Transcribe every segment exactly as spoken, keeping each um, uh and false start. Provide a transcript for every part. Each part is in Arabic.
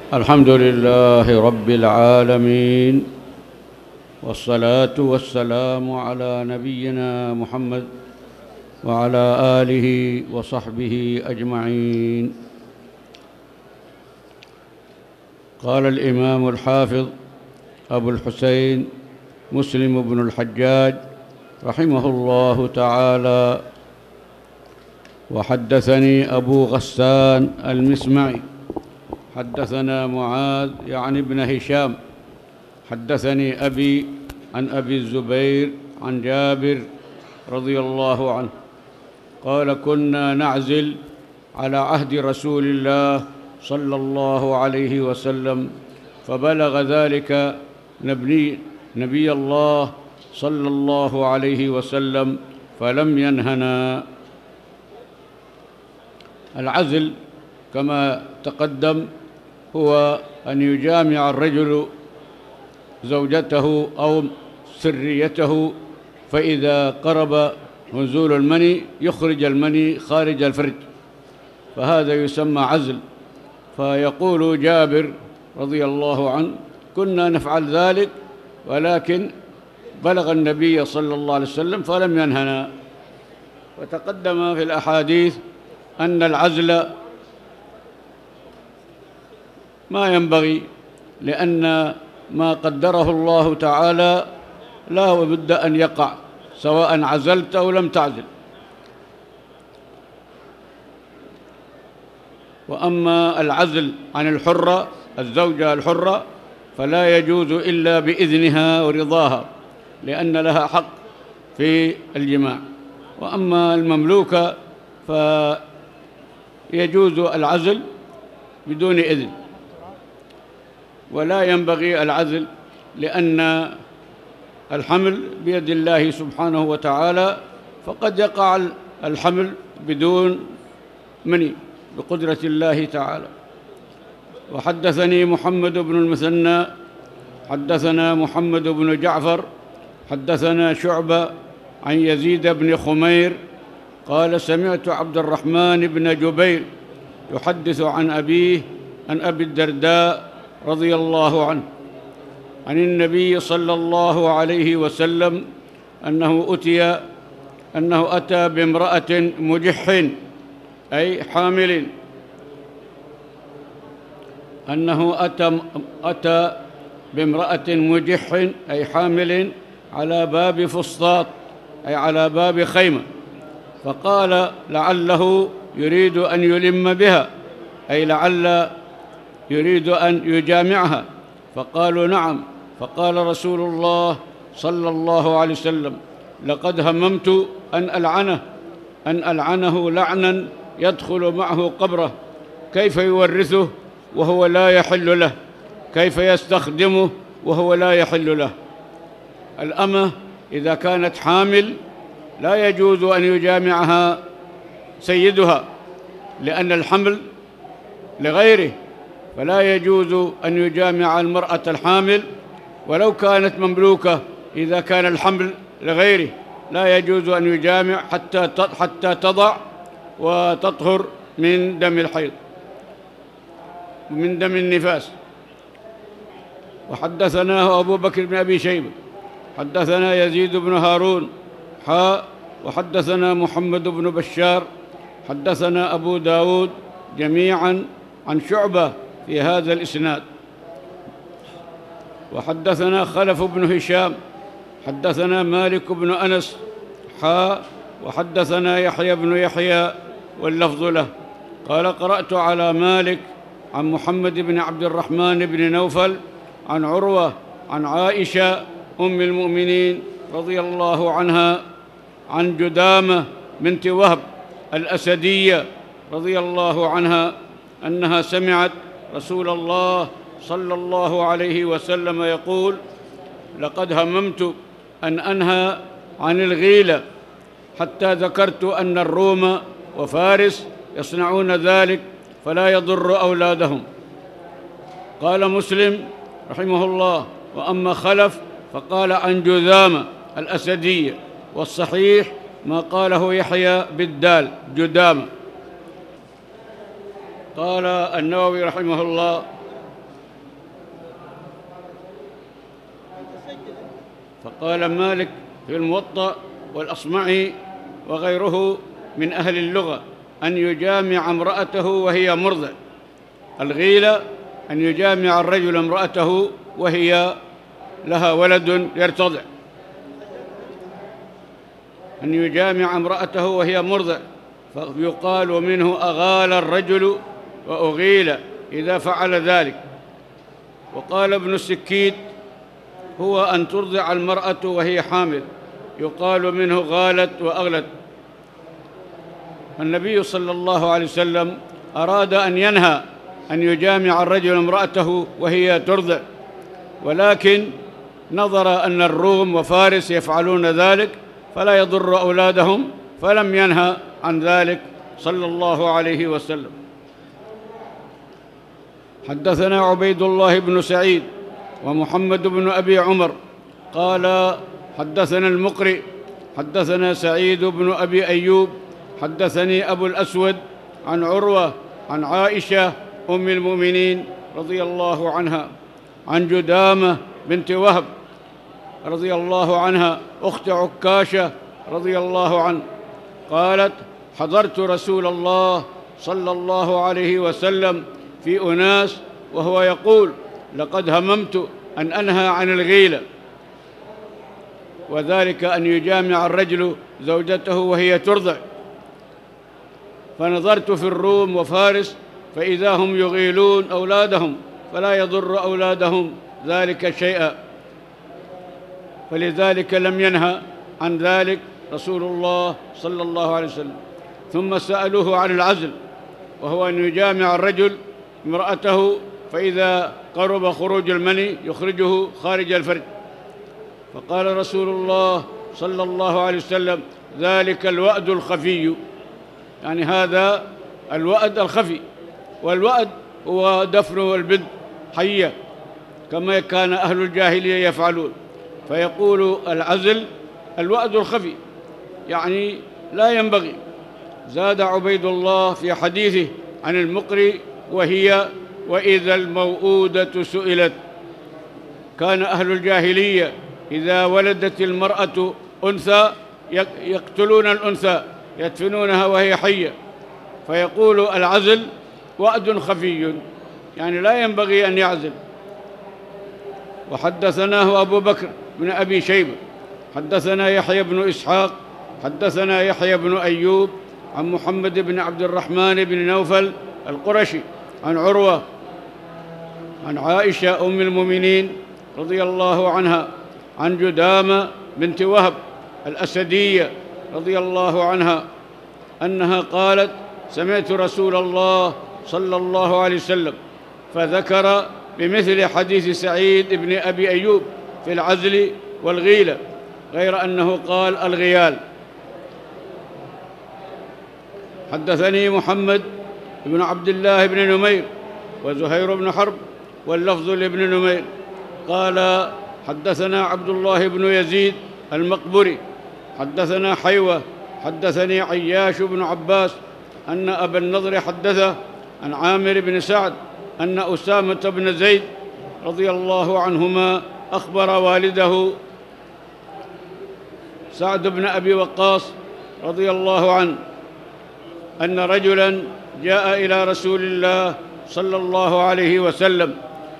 الحمد لله رب العالمين، والصلاة والسلام على نبينا محمد وعلى آله وصحبه أجمعين. قال الإمام الحافظ أبو الحسين مسلم بن الحجاج رحمه الله تعالى: وحدثني أبو غسان المسمعي حدثنا معاذ يعني ابن هشام حدثني أبي عن أبي الزبير عن جابر رضي الله عنه قال: كنا نعزل على عهد رسول الله صلى الله عليه وسلم، فبلغ ذلك نبي, نبي الله صلى الله عليه وسلم فلم ينهنا. العزل كما تقدم هو أن يجامع الرجل زوجته أو سريته، فإذا قرب نزول المني يخرج المني خارج الفرج، فهذا يسمى عزل. فيقول جابر رضي الله عنه: كنا نفعل ذلك ولكن بلغ النبي صلى الله عليه وسلم فلم ينهنا. وتقدم في الأحاديث أن العزل ما ينبغي، لأن ما قدره الله تعالى لا بد أن يقع، سواء عزلت أو لم تعزل. وأما العزل عن الحرة، الزوجة الحرة، فلا يجوز إلا بإذنها ورضاها، لأن لها حق في الجماع. وأما المملوكة فيجوز العزل بدون إذن، ولا ينبغي العزل، لأن الحمل بيد الله سبحانه وتعالى، فقد يقع الحمل بدون مني بقدرة الله تعالى. وحدثني محمد بن المثنى حدثنا محمد بن جعفر حدثنا شعبة عن يزيد بن خمير قال: سمعت عبد الرحمن بن جبير يحدث عن أبيه عن أبي الدرداء رضي الله عنه عن النبي صلى الله عليه وسلم أنه أتي أنه أتى بامرأة مجح أي حامل أنه أتى, أتى بامرأة مجح أي حامل على باب فسطاط أي على باب خيمة، فقال: لعله يريد أن يلم بها، أي لعل يريد أن يجامعها. فقالوا: نعم. فقال رسول الله صلى الله عليه وسلم: لقد هممت أن ألعنه أن ألعنه لعنا يدخل معه قبره، كيف يورثه وهو لا يحل له، كيف يستخدمه وهو لا يحل له. الأمة إذا كانت حامل لا يجوز أن يجامعها سيدها، لأن الحمل لغيره، فلا يجوز أن يجامع المرأة الحامل ولو كانت مملوكة. إذا كان الحمل لغيره لا يجوز أن يجامع حتى حتى تضع وتطهر من دم الحيض من دم النفاس. وحدثناه أبو بكر بن أبي شيبة حدثنا يزيد بن هارون حاء وحدثنا محمد بن بشار حدثنا أبو داود جميعا عن شعبة في هذا الإسناد. وحدثنا خلف بن هشام حدثنا مالك بن أنس حاء وحدثنا يحيى بن يحيى واللفظ له قال: قرأت على مالك عن محمد بن عبد الرحمن بن نوفل عن عروة عن عائشة أم المؤمنين رضي الله عنها عن جدامة بنت وهب الأسدية رضي الله عنها أنها سمعت رسول الله صلى الله عليه وسلم يقول: لقد هممت أن أنهى عن الغيلة حتى ذكرت أن الروم وفارس يصنعون ذلك فلا يضر أولادهم. قال مسلم رحمه الله: وأما خلف فقال عن جذامة الأسدية، والصحيح ما قاله يحيى بالدال جدامة. قال النووي رحمه الله: قال مالك في الموطأ والأصمعي وغيره من أهل اللغة أن يجامع امرأته وهي مرضع. الغيلة أن يجامع الرجل امرأته وهي لها ولد يرتضع، أن يجامع امرأته وهي مرضع، فيقال منه أغال الرجل وأغيل إذا فعل ذلك. وقال ابن السكيت هو أن ترضع المرأة وهي حامل، يقال منه غالت وأغلت. النبي صلى الله عليه وسلم أراد أن ينهى أن يجامع الرجل امرأته وهي ترضع، ولكن نظر أن الروم وفارس يفعلون ذلك فلا يضر أولادهم، فلم ينهى عن ذلك صلى الله عليه وسلم. حدثنا عبيد الله بن سعيد ومحمد بن أبي عمر قال حدثنا المقري حدثنا سعيد بن أبي أيوب حدثني أبو الأسود عن عروة عن عائشة أم المؤمنين رضي الله عنها عن جدامة بنت وهب رضي الله عنها أخت عكاشة رضي الله عنه قالت حضرت رسول الله صلى الله عليه وسلم في أناس وهو يقول لقد هممت أن أنهى عن الغيلة، وذلك أن يجامع الرجل زوجته وهي ترضع، فنظرت في الروم وفارس فإذا هم يغيلون أولادهم فلا يضر أولادهم ذلك شيئا، فلذلك لم ينهى عن ذلك رسول الله صلى الله عليه وسلم. ثم سألوه عن العزل، وهو أن يجامع الرجل امرأته فإذا قرب خروج المني يخرجه خارج الفرج، فقال رسول الله صلى الله عليه وسلم ذلك الوأد الخفي، يعني هذا الوأد الخفي، والوأد هو دفن البنت حية كما كان أهل الجاهلية يفعلون، فيقول العزل الوأد الخفي يعني لا ينبغي. زاد عبيد الله في حديثه عن المقري وهي وإذا الموءودة سئلت. كان أهل الجاهلية إذا ولدت المرأة أنثى يقتلون الأنثى يدفنونها وهي حية، فيقول العزل وأد خفي يعني لا ينبغي أن يعزل. وحدثناه أبو بكر بن أبي شيبة حدثنا يحيى بن إسحاق حدثنا يحيى بن أيوب عن محمد بن عبد الرحمن بن نوفل القرشي عن عروة عن عائشة أم المؤمنين رضي الله عنها عن جدامة بنت وهب الأسدية رضي الله عنها أنها قالت سمعت رسول الله صلى الله عليه وسلم فذكر بمثل حديث سعيد بن أبي أيوب في العزل والغيلة، غير أنه قال الغيال. حدثني محمد بن عبد الله بن نمير وزهير بن حرب واللفظ لابن نمير قال حدثنا عبد الله بن يزيد المقبري حدثنا حيوة حدثني عياش بن عباس أن أبا النضر حدثه عن عامر بن سعد أن أسامة بن زيد رضي الله عنهما أخبر والده سعد بن أبي وقاص رضي الله عنه أن رجلاً جاء إلى رسول الله صلى الله عليه وسلم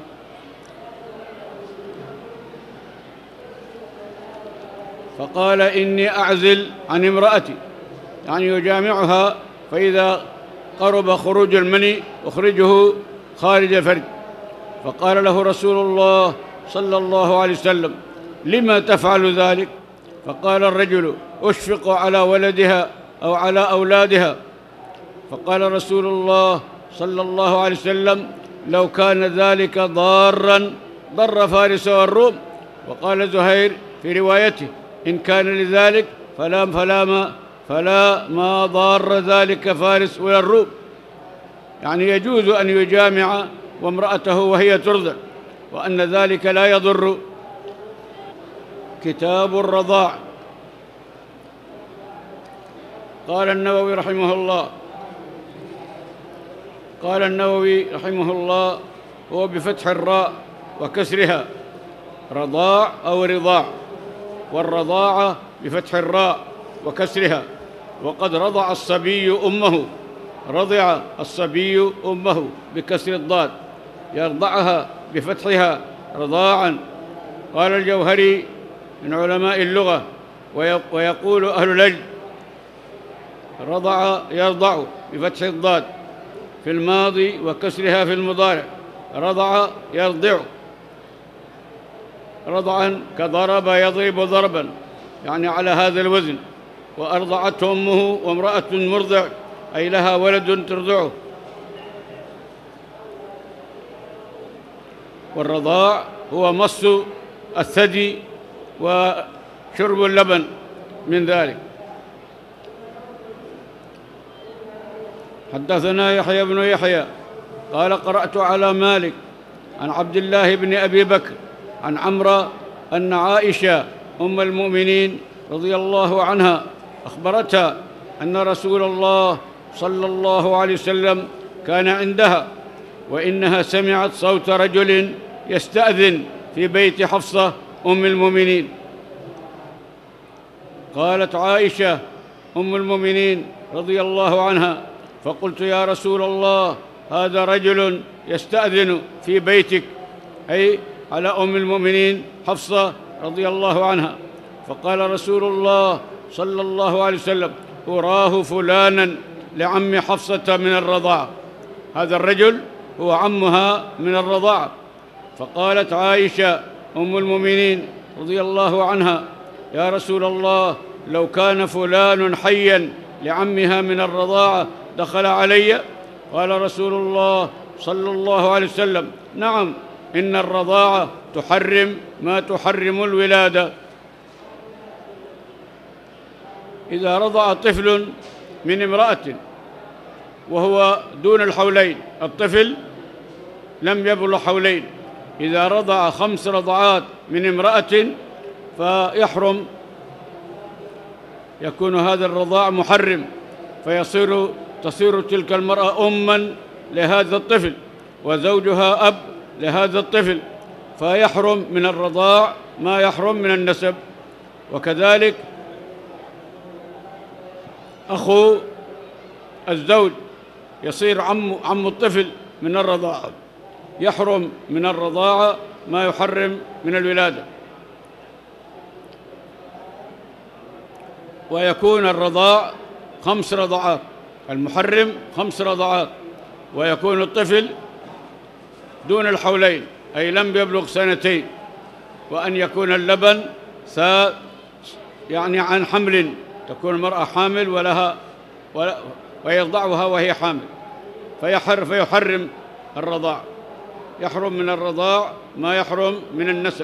فقال إني أعزل عن امرأتي، يعني يجامعها فإذا قرب خروج المني أخرجه خارج الفرج. فقال له رسول الله صلى الله عليه وسلم لما تفعل ذلك؟ فقال الرجل أشفق على ولدها أو على أولادها. فقال رسول الله صلى الله عليه وسلم لو كان ذلك ضاراً ضر فارس والروم. وقال زهير في روايته إن كان لذلك فلا فلا ما فلا ما ضار ذلك فارس ولا الروم، يعني يجوز أن يجامع وامرأته وهي ترضع وأن ذلك لا يضر. كتاب الرضاع. قال النووي رحمه الله قال النووي رحمه الله هو بفتح الراء وكسرها رضاع أو رضاع، والرضاعة بفتح الراء وكسرها. وقد رضع الصبي أمه، رضع الصبي أمه بكسر الضاد، يرضعها بفتحها رضاعا. قال الجوهري من علماء اللغة ويقول أهل العلم: رضع يرضع بفتح الضاد في الماضي وكسرها في المضارع، رضع يرضع رضعا كضرب يضرب ضربا، يعني على هذا الوزن. وأرضعته أمه، وامرأة مرضع أي لها ولد ترضعه. والرضاع هو مص الثدي وشرب اللبن من ذلك. حدثنا يحيى بن يحيى قال: قرأت على مالك عن عبد الله بن أبي بكر عن عمرو أن عائشة أم المؤمنين رضي الله عنها أخبرتها أن رسول الله صلى الله عليه وسلم كان عندها، وإنها سمعت صوت رجل يستأذن في بيت حفصة أم المؤمنين. قالت عائشة أم المؤمنين رضي الله عنها: فقلت: يا رسول الله، هذا رجل يستأذن في بيتك، أي على أم المؤمنين حفصة رضي الله عنها. فقال رسول الله صلى الله عليه وسلم: أراه فلانا لعم حفصة من الرضاعة، هذا الرجل هو عمها من الرضاعة. فقالت عائشة أم المؤمنين رضي الله عنها: يا رسول الله، لو كان فلان حيا لعمها من الرضاعة دخل علي؟ قال رسول الله صلى الله عليه وسلم: نعم، إن الرضاعة تحرم ما تحرم الولادة. إذا رضع طفل من امرأة وهو دون الحولين، الطفل لم يبلغ حولين، إذا رضع خمس رضعات من امرأة فيحرم، يكون هذا الرضاع محرم، فيصير تصير تلك المرأة أماً لهذا الطفل وزوجها أب لهذا الطفل، فيحرم من الرضاع ما يحرم من النسب. وكذلك أخو الزوج يصير عم عم الطفل من الرضاعة، يحرم من الرضاعة ما يحرم من الولادة. ويكون الرضاع خمس رضعات، المحرم خمس رضعات، ويكون الطفل دون الحولين أي لم يبلغ سنتين، وأن يكون اللبن سا يعني عن حمل، تكون المرأة حامل ولها ويرضعها وهي حامل، فيحر فيحرم الرضاع، يحرم من الرضاع ما يحرم من النسب.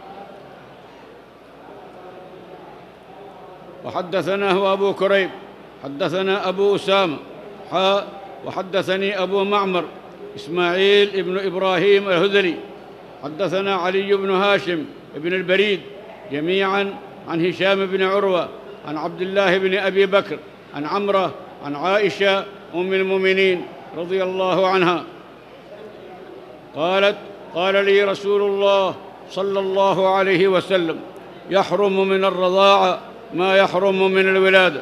وحدثناه أبو كريب حدثنا أبو أسامة حاء وحدثني أبو معمر إسماعيل ابن إبراهيم الهذلي حدثنا علي بن هاشم ابن البريد جميعا عن هشام بن عروة عن عبد الله بن أبي بكر عن عمرة عن عائشة أم المؤمنين رضي الله عنها قالت: قال لي رسول الله صلى الله عليه وسلم: يحرم من الرضاعة ما يحرم من الولادة.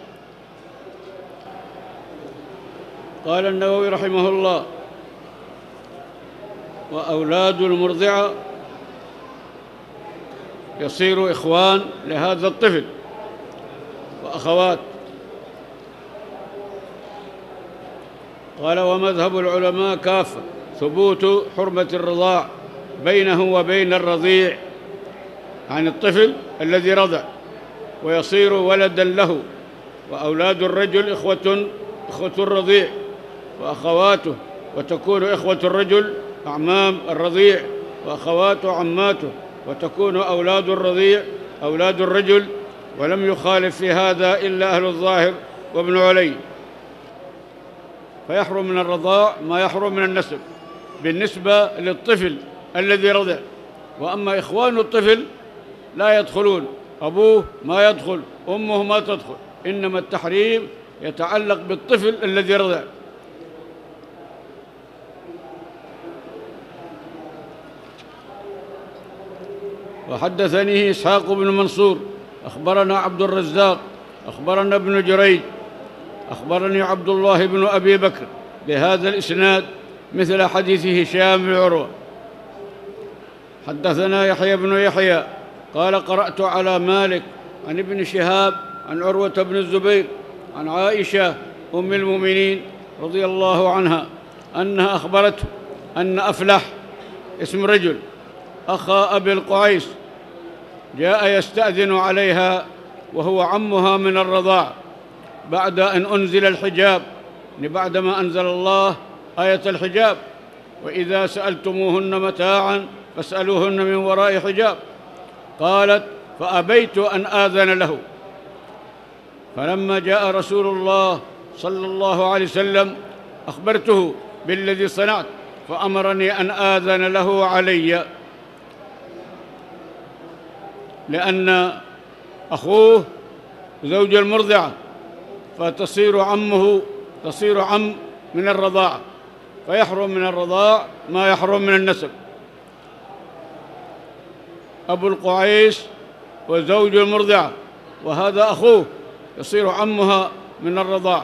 قال النووي رحمه الله: وأولاد المرضعة يصير إخوان لهذا الطفل وأخوات. قال: ومذهب العلماء كافة ثبوت حرمة الرضاع بينه وبين الرضيع، عن الطفل الذي رضع ويصير ولدا له. وأولاد الرجل إخوة إخوة الرضيع وأخواته، وتكون إخوة الرجل أعمام الرضيع وأخواته عماته، وتكون أولاد الرضيع أولاد الرجل. ولم يخالف في هذا إلا أهل الظاهر وابن علي. فيحرم من الرضاع ما يحرم من النسب بالنسبة للطفل الذي رضع. وأما إخوان الطفل لا يدخلون، أبوه ما يدخل، أمه ما تدخل، إنما التحريم يتعلق بالطفل الذي رضع. وحدثني إسحاق بن منصور أخبرنا عبد الرزاق أخبرنا ابن جريج أخبرني عبد الله بن أبي بكر بهذا الإسناد مثل حديث هشام بن عروة. حدثنا يحيى بن يحيى قال قرأت على مالك عن ابن شهاب عن عروة بن الزبير عن عائشة أم المؤمنين رضي الله عنها أنها أخبرته أن أفلح اسم رجل أخا أبي القعيس جاء يستأذن عليها وهو عمها من الرضاع بعد أن أنزل الحجاب، بعدما أنزل الله آية الحجاب: وإذا سألتموهن متاعا فاسألوهن من وراء حجاب. قالت: فأبيت أن آذن له، فلما جاء رسول الله صلى الله عليه وسلم أخبرته بالذي صنعت فأمرني أن آذن له علي، لأن أخوه زوج المرضعة فتصير عمه تصير عم من الرضاعة، فيحرم من الرضاع ما يحرم من النسب. أبو القعيس وزوج المرضعة وهذا أخوه يصير عمها من الرضاعة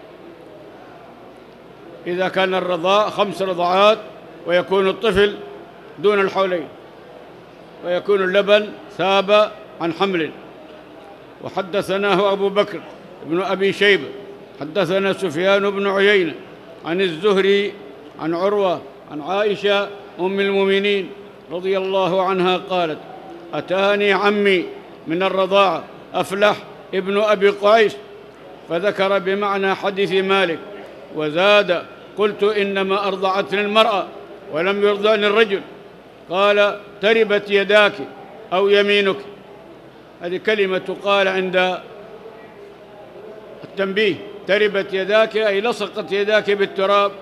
إذا كان الرضاع خمس رضعات ويكون الطفل دون الحولين ويكون اللبن ثاب عن حمل. وحدثناه أبو بكر بن أبي شيبة حدثنا سفيان بن عيينة عن الزهري عن عروة عن عائشة أم المؤمنين رضي الله عنها قالت: أتاني عمي من الرضاعة أفلح ابن أبي قعيس، فذكر بمعنى حديث مالك وزاد: قلت إنما أرضعتني المرأة ولم يرضعني الرجل. قال: تربت يداك أو يمينك. هذه كلمة تقال عند التنبيه: تربت يداك أي لصقت يداك بالتراب،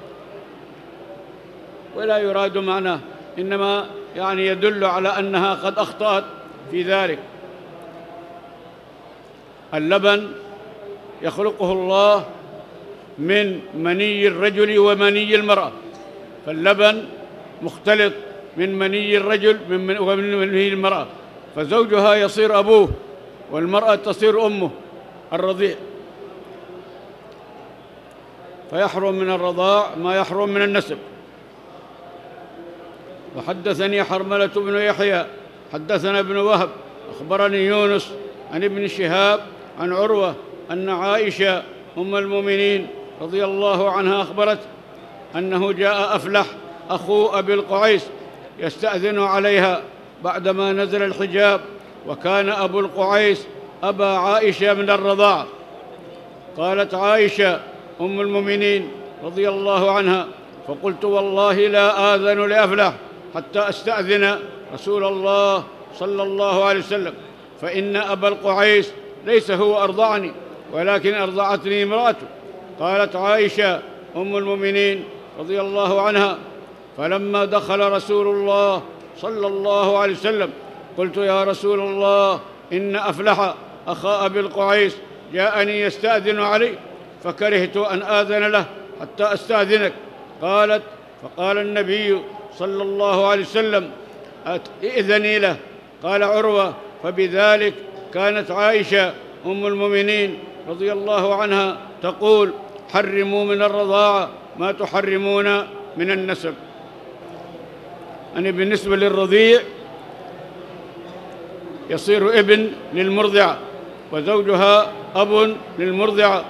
ولا يراد معناه، إنما يعني يدل على أنها قد أخطأت في ذلك. اللبن يخلقه الله من مني الرجل ومني المرأة، فاللبن مختلط من مني الرجل ومن مني المرأة، فزوجها يصير أبوه والمرأة تصير أمه الرضيع، فيحرم من الرضاع ما يحرم من النسب. وحدثني حرملة بن يحيى حدثنا ابن وهب أخبرني يونس عن ابن شهاب عن عروة أن عائشة أم المؤمنين رضي الله عنها أخبرت أنه جاء أفلح أخو أبي القعيس يستأذن عليها بعدما نزل الحجاب، وكان أبو القعيس أبا عائشة من الرضاعة. قالت عائشة أم المؤمنين رضي الله عنها: فقلت والله لا آذن لأفلح حتى أستأذن رسول الله صلى الله عليه وسلم، فإن أبا القعيس ليس هو أرضعني ولكن أرضعتني امرأته. قالت عائشة أم المؤمنين رضي الله عنها: فلما دخل رسول الله صلى الله عليه وسلم قلت: يا رسول الله، إن أفلح أخا أبي القعيس جاءني يستأذن علي فكرهت أن آذن له حتى أستأذنك. قالت: فقال النبي صلى الله عليه وسلم: ائذني له. قال عروة: فبذلك كانت عائشة أم المؤمنين رضي الله عنها تقول: حرموا من الرضاعة ما تحرمون من النسب. يعني بالنسبة للرضيع يصير ابن للمرضعة وزوجها أب للمرضعة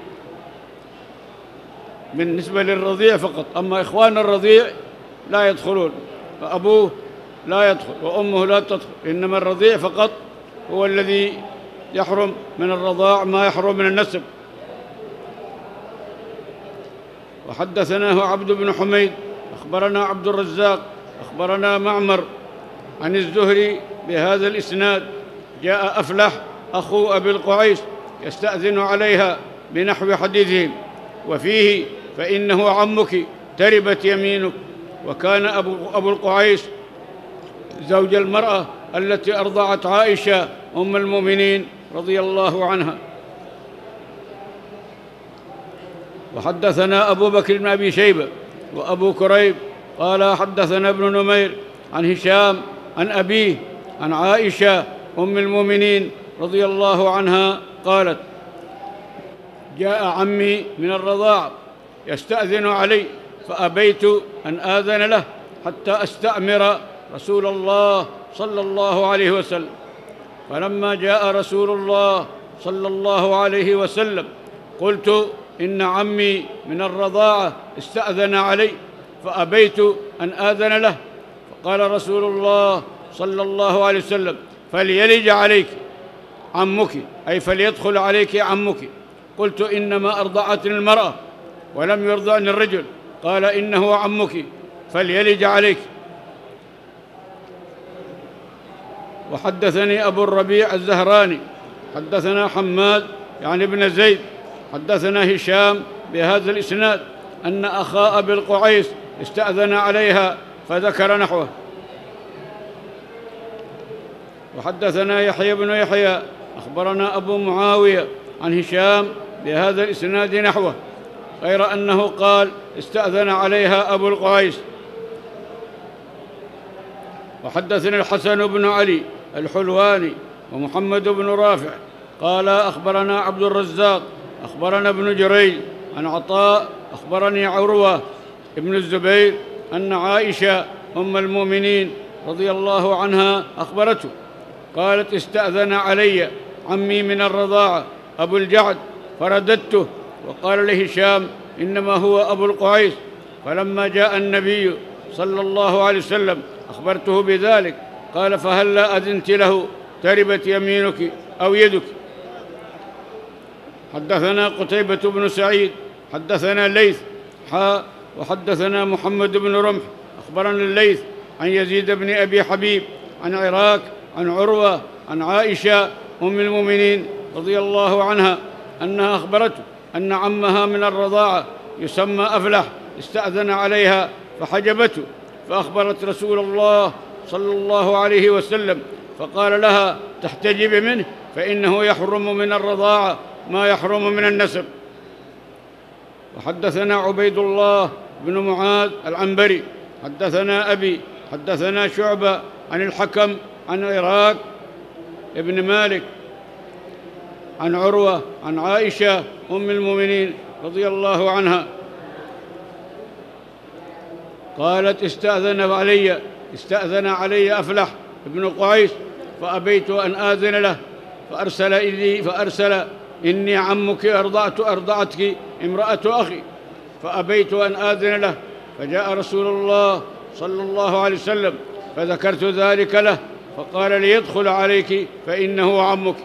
بالنسبة للرضيع فقط، أما إخوان الرضيع لا يدخلون، فأبوه لا يدخل وأمه لا تدخل، إنما الرضيع فقط هو الذي يحرم من الرضاع ما يحرم من النسب. وحدثناه عبد بن حميد أخبرنا عبد الرزاق أخبرنا معمر عن الزهري بهذا الإسناد: جاء أفلح أخو أبي القعيس يستأذن عليها بنحو حديثهم، وفيه: فإنه عمك تربت يمينك. وكان أبو, أبو القعيس زوج المرأة التي أرضعت عائشة أم المؤمنين رضي الله عنها. وحدثنا أبو بكر بن أبي شيبة وأبو كريب قال حدثنا ابن نمير عن هشام عن أبيه عن عائشة أم المؤمنين رضي الله عنها قالت: جاء عمي من الرضاعة يستأذن علي فأبيت أن آذن له حتى أستأمر رسول الله صلى الله عليه وسلم. فلما جاء رسول الله صلى الله عليه وسلم قلت: إن عمي من الرضاعة استأذن علي فأبيت أن آذن له. فقال رسول الله صلى الله عليه وسلم: فليلج عليك عمك، أي فليدخل عليك عمك. قلت: إنما أرضعتني المرأة ولم يرضعني الرجل. قال: إنه عمك فليلج عليك. وحدثني أبو الربيع الزهراني حدثنا حماد يعني ابن زيد حدثنا هشام بهذا الإسناد أن أخا أبي القعيس استأذن عليها فذكر نحوه. وحدثنا يحيى بن يحيى أخبرنا أبو معاوية عن هشام بهذا الإسناد نحوه، غير أنه قال: استأذن عليها أبو القعيس. وحدثنا الحسن بن علي الحلواني ومحمد بن رافع قال: أخبرنا عبد الرزاق أخبرنا ابن جريج عن عطاء أخبرني عروة ابن الزبير أن عائشة أم المؤمنين رضي الله عنها أخبرته قالت: استأذن علي عمي من الرضاعة أبو الجعد فرددته، وقال لهشام: إنما هو أبو القعيس. فلما جاء النبي صلى الله عليه وسلم أخبرته بذلك قال: فهلا أذنت له تربت يمينك أو يدك. حدثنا قتيبة بن سعيد حدثنا الليث حاء وحدثنا محمد بن رمح أخبرنا الليث عن يزيد بن أبي حبيب عن عراك عن عروة عن عائشة أم المؤمنين رضي الله عنها أنها أخبرته أن عمها من الرضاعة يسمى أفلح استأذن عليها فحجبته، فأخبرت رسول الله صلى الله عليه وسلم فقال لها: تحتجب منه فإنه يحرم من الرضاعة ما يحرم من النسب. وحدثنا عبيد الله بن معاذ العنبري حدثنا أبي حدثنا شعبة عن الحكم عن عراك ابن مالك عن عروة عن عائشة أم المؤمنين رضي الله عنها قالت: استأذن علي استأذن علي أفلح ابن قعيس فأبيت أن آذن له، فأرسل إلي فأرسل: إني عمك أرضعت أرضعتك امرأة أخي، فأبيت أن آذن له. فجاء رسول الله صلى الله عليه وسلم فذكرت ذلك له فقال: ليدخل عليك فإنه عمك.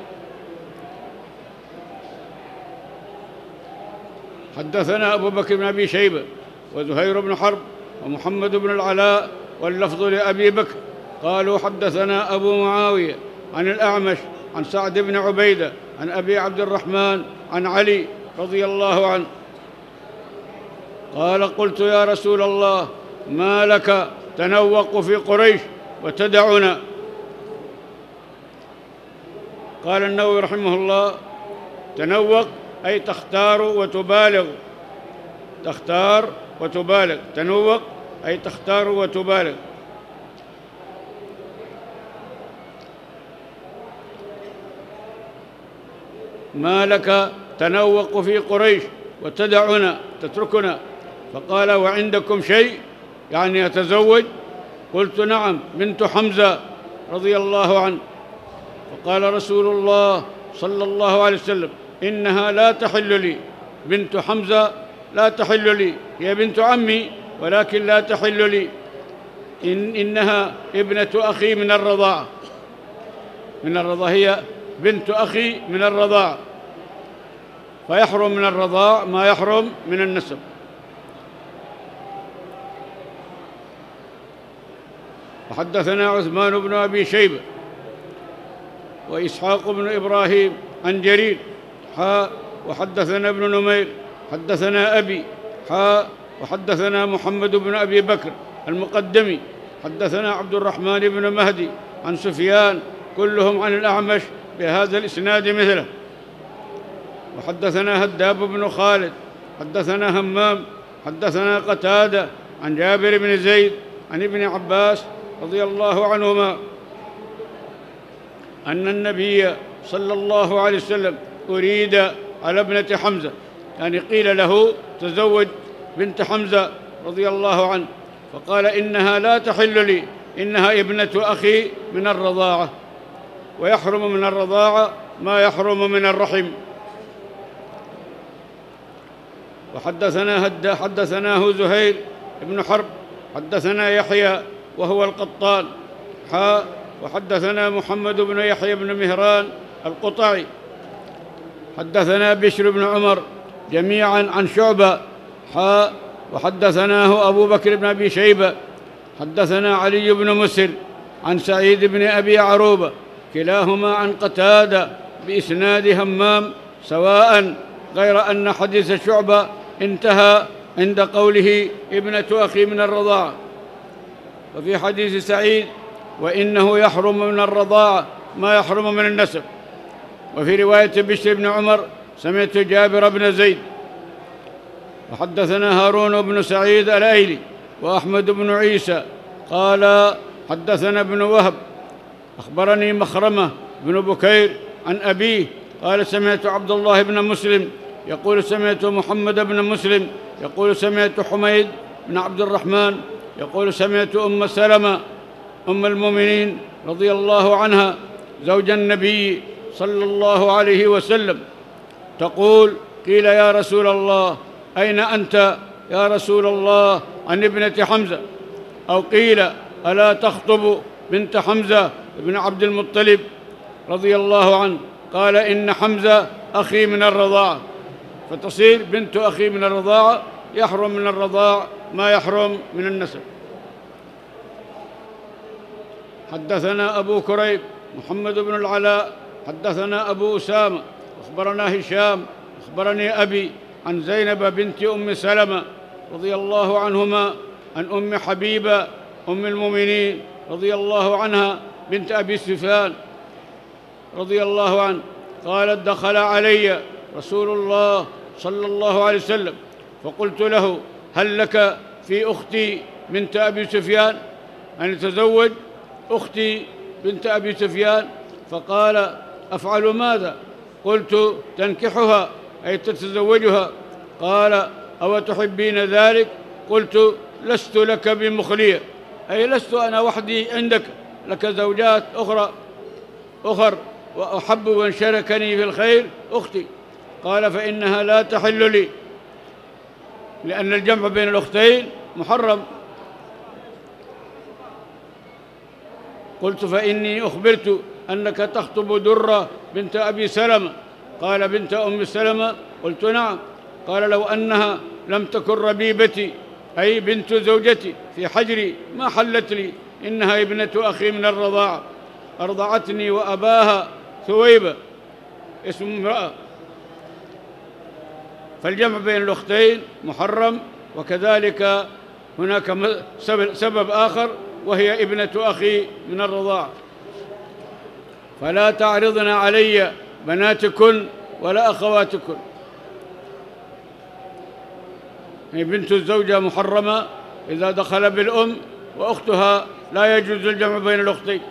حدثنا أبو بكر بن أبي شيبة وزهير بن حرب ومحمد بن العلاء واللفظ لأبي بكر قالوا: حدثنا أبو معاوية عن الأعمش عن سعد بن عبيدة عن أبي عبد الرحمن عن علي رضي الله عنه قال: قلت: يا رسول الله، ما لك تنوق في قريش وتدعنا؟ قال النووي رحمه الله: تنوق أي تختار وتبالغ، تختار وتبالغ، تنوق أي تختار وتبالغ. ما لك تنوق في قريش وتدعنا تتركنا؟ فقال: وعندكم شيء يعني أتزوج؟ قلت: نعم، بنت حمزة رضي الله عنه. فقال رسول الله صلى الله عليه وسلم: إنها لا تحل لي، بنت حمزة لا تحل لي، هي بنت عمي ولكن لا تحل لي، إن إنها ابنة أخي من الرضاعة، من الرضاعة، هي بنت أخي من الرضاعة، فيحرم من الرضاع ما يحرم من النسب. وحدثنا عثمان بن أبي شيبة وإسحاق بن إبراهيم عن جرير حاء وحدثنا ابن نمير حدثنا أبي حاء وحدثنا محمد بن أبي بكر المقدمي حدثنا عبد الرحمن بن مهدي عن سفيان كلهم عن الأعمش بهذا الإسناد مثله. وحدثنا هداب بن خالد حدثنا همام حدثنا قتادة عن جابر بن زيد عن ابن عباس رضي الله عنهما أن النبي صلى الله عليه وسلم أريد على ابنة حمزة، يعني قيل له تزوج بنت حمزة رضي الله عنه، فقال إنها لا تحل لي، إنها ابنة أخي من الرضاعة، ويحرم من الرضاعة ما يحرم من الرحم. وحدثنا حدثناه زهير بن حرب حدثنا يحيى وهو القطان حاء وحدثنا محمد بن يحيى بن مهران القطعي حدثنا بشر بن عمر جميعا عن شعبة حاء وحدثناه أبو بكر بن أبي شيبة حدثنا علي بن مسر عن سعيد بن أبي عروبة كلاهما عن قتادة بإسناد همام سواء، غير أن حديث شعبة انتهى عند قوله ابنة أخي من الرضاعة. وفي حديث سعيد وإنه يحرم من الرضاعة ما يحرم من النسب. وفي رواية بشر بن عمر سمعت جابر بن زيد. وحدثنا هارون بن سعيد الأيلي وأحمد بن عيسى قال حدثنا ابن وهب أخبرني مخرمة بن بكير عن أبيه قال سمعت عبد الله بن مسلم يقول سمعت محمد بن مسلم يقول سمعت حميد بن عبد الرحمن يقول سمعت أم سلمة أم المؤمنين رضي الله عنها زوج النبي صلى الله عليه وسلم تقول قيل يا رسول الله أين أنت يا رسول الله عن ابنة حمزة، أو قيل ألا تخطب بنت حمزة بن عبد المطلب رضي الله عنه، قال إن حمزة أخي من الرضاعة، فتصير بنت أخي من الرضاعة يحرم من الرضاع ما يحرم من النسب. حدثنا أبو كريب محمد بن العلاء حدثنا أبو أسامة أخبرنا هشام أخبرني أبي عن زينب بنت أم سلمة رضي الله عنهما عن أم حبيبة أم المؤمنين رضي الله عنها بنت أبي سفيان رضي الله عنه قالت دخل علي رسول الله صلى الله عليه وسلم فقلت له هل لك في أختي بنت أبي سفيان، أن تزوج أختي بنت أبي سفيان؟ فقال أفعل ماذا؟ قلت تنكحها أي تتزوجها. قال أو تحبين ذلك؟ قلت لست لك بمخلية، أي لست أنا وحدي عندك، لك زوجات أخرى أخر وأحب من شاركني في الخير أختي. قال فإنها لا تحل لي، لأن الجمع بين الأختين محرم. قلت فإني أخبرت أنك تخطب درة بنت أبي سلمة. قال بنت أم سلمة؟ قلت نعم. قال لو أنها لم تكن ربيبتي أي بنت زوجتي في حجري ما حلت لي، إنها ابنة أخي من الرضاعة، أرضعتني وأباها ثويبة اسم امرأة. فالجمع بين الأختين محرم. وكذلك هناك سبب آخر وهي ابنة أخي من الرضاعة. فلا تعرضن علي بناتكن ولا أخواتكن، يعني بنت الزوجة محرمة إذا دخل بالأم، وأختها لا يجوز الجمع بين الأختين.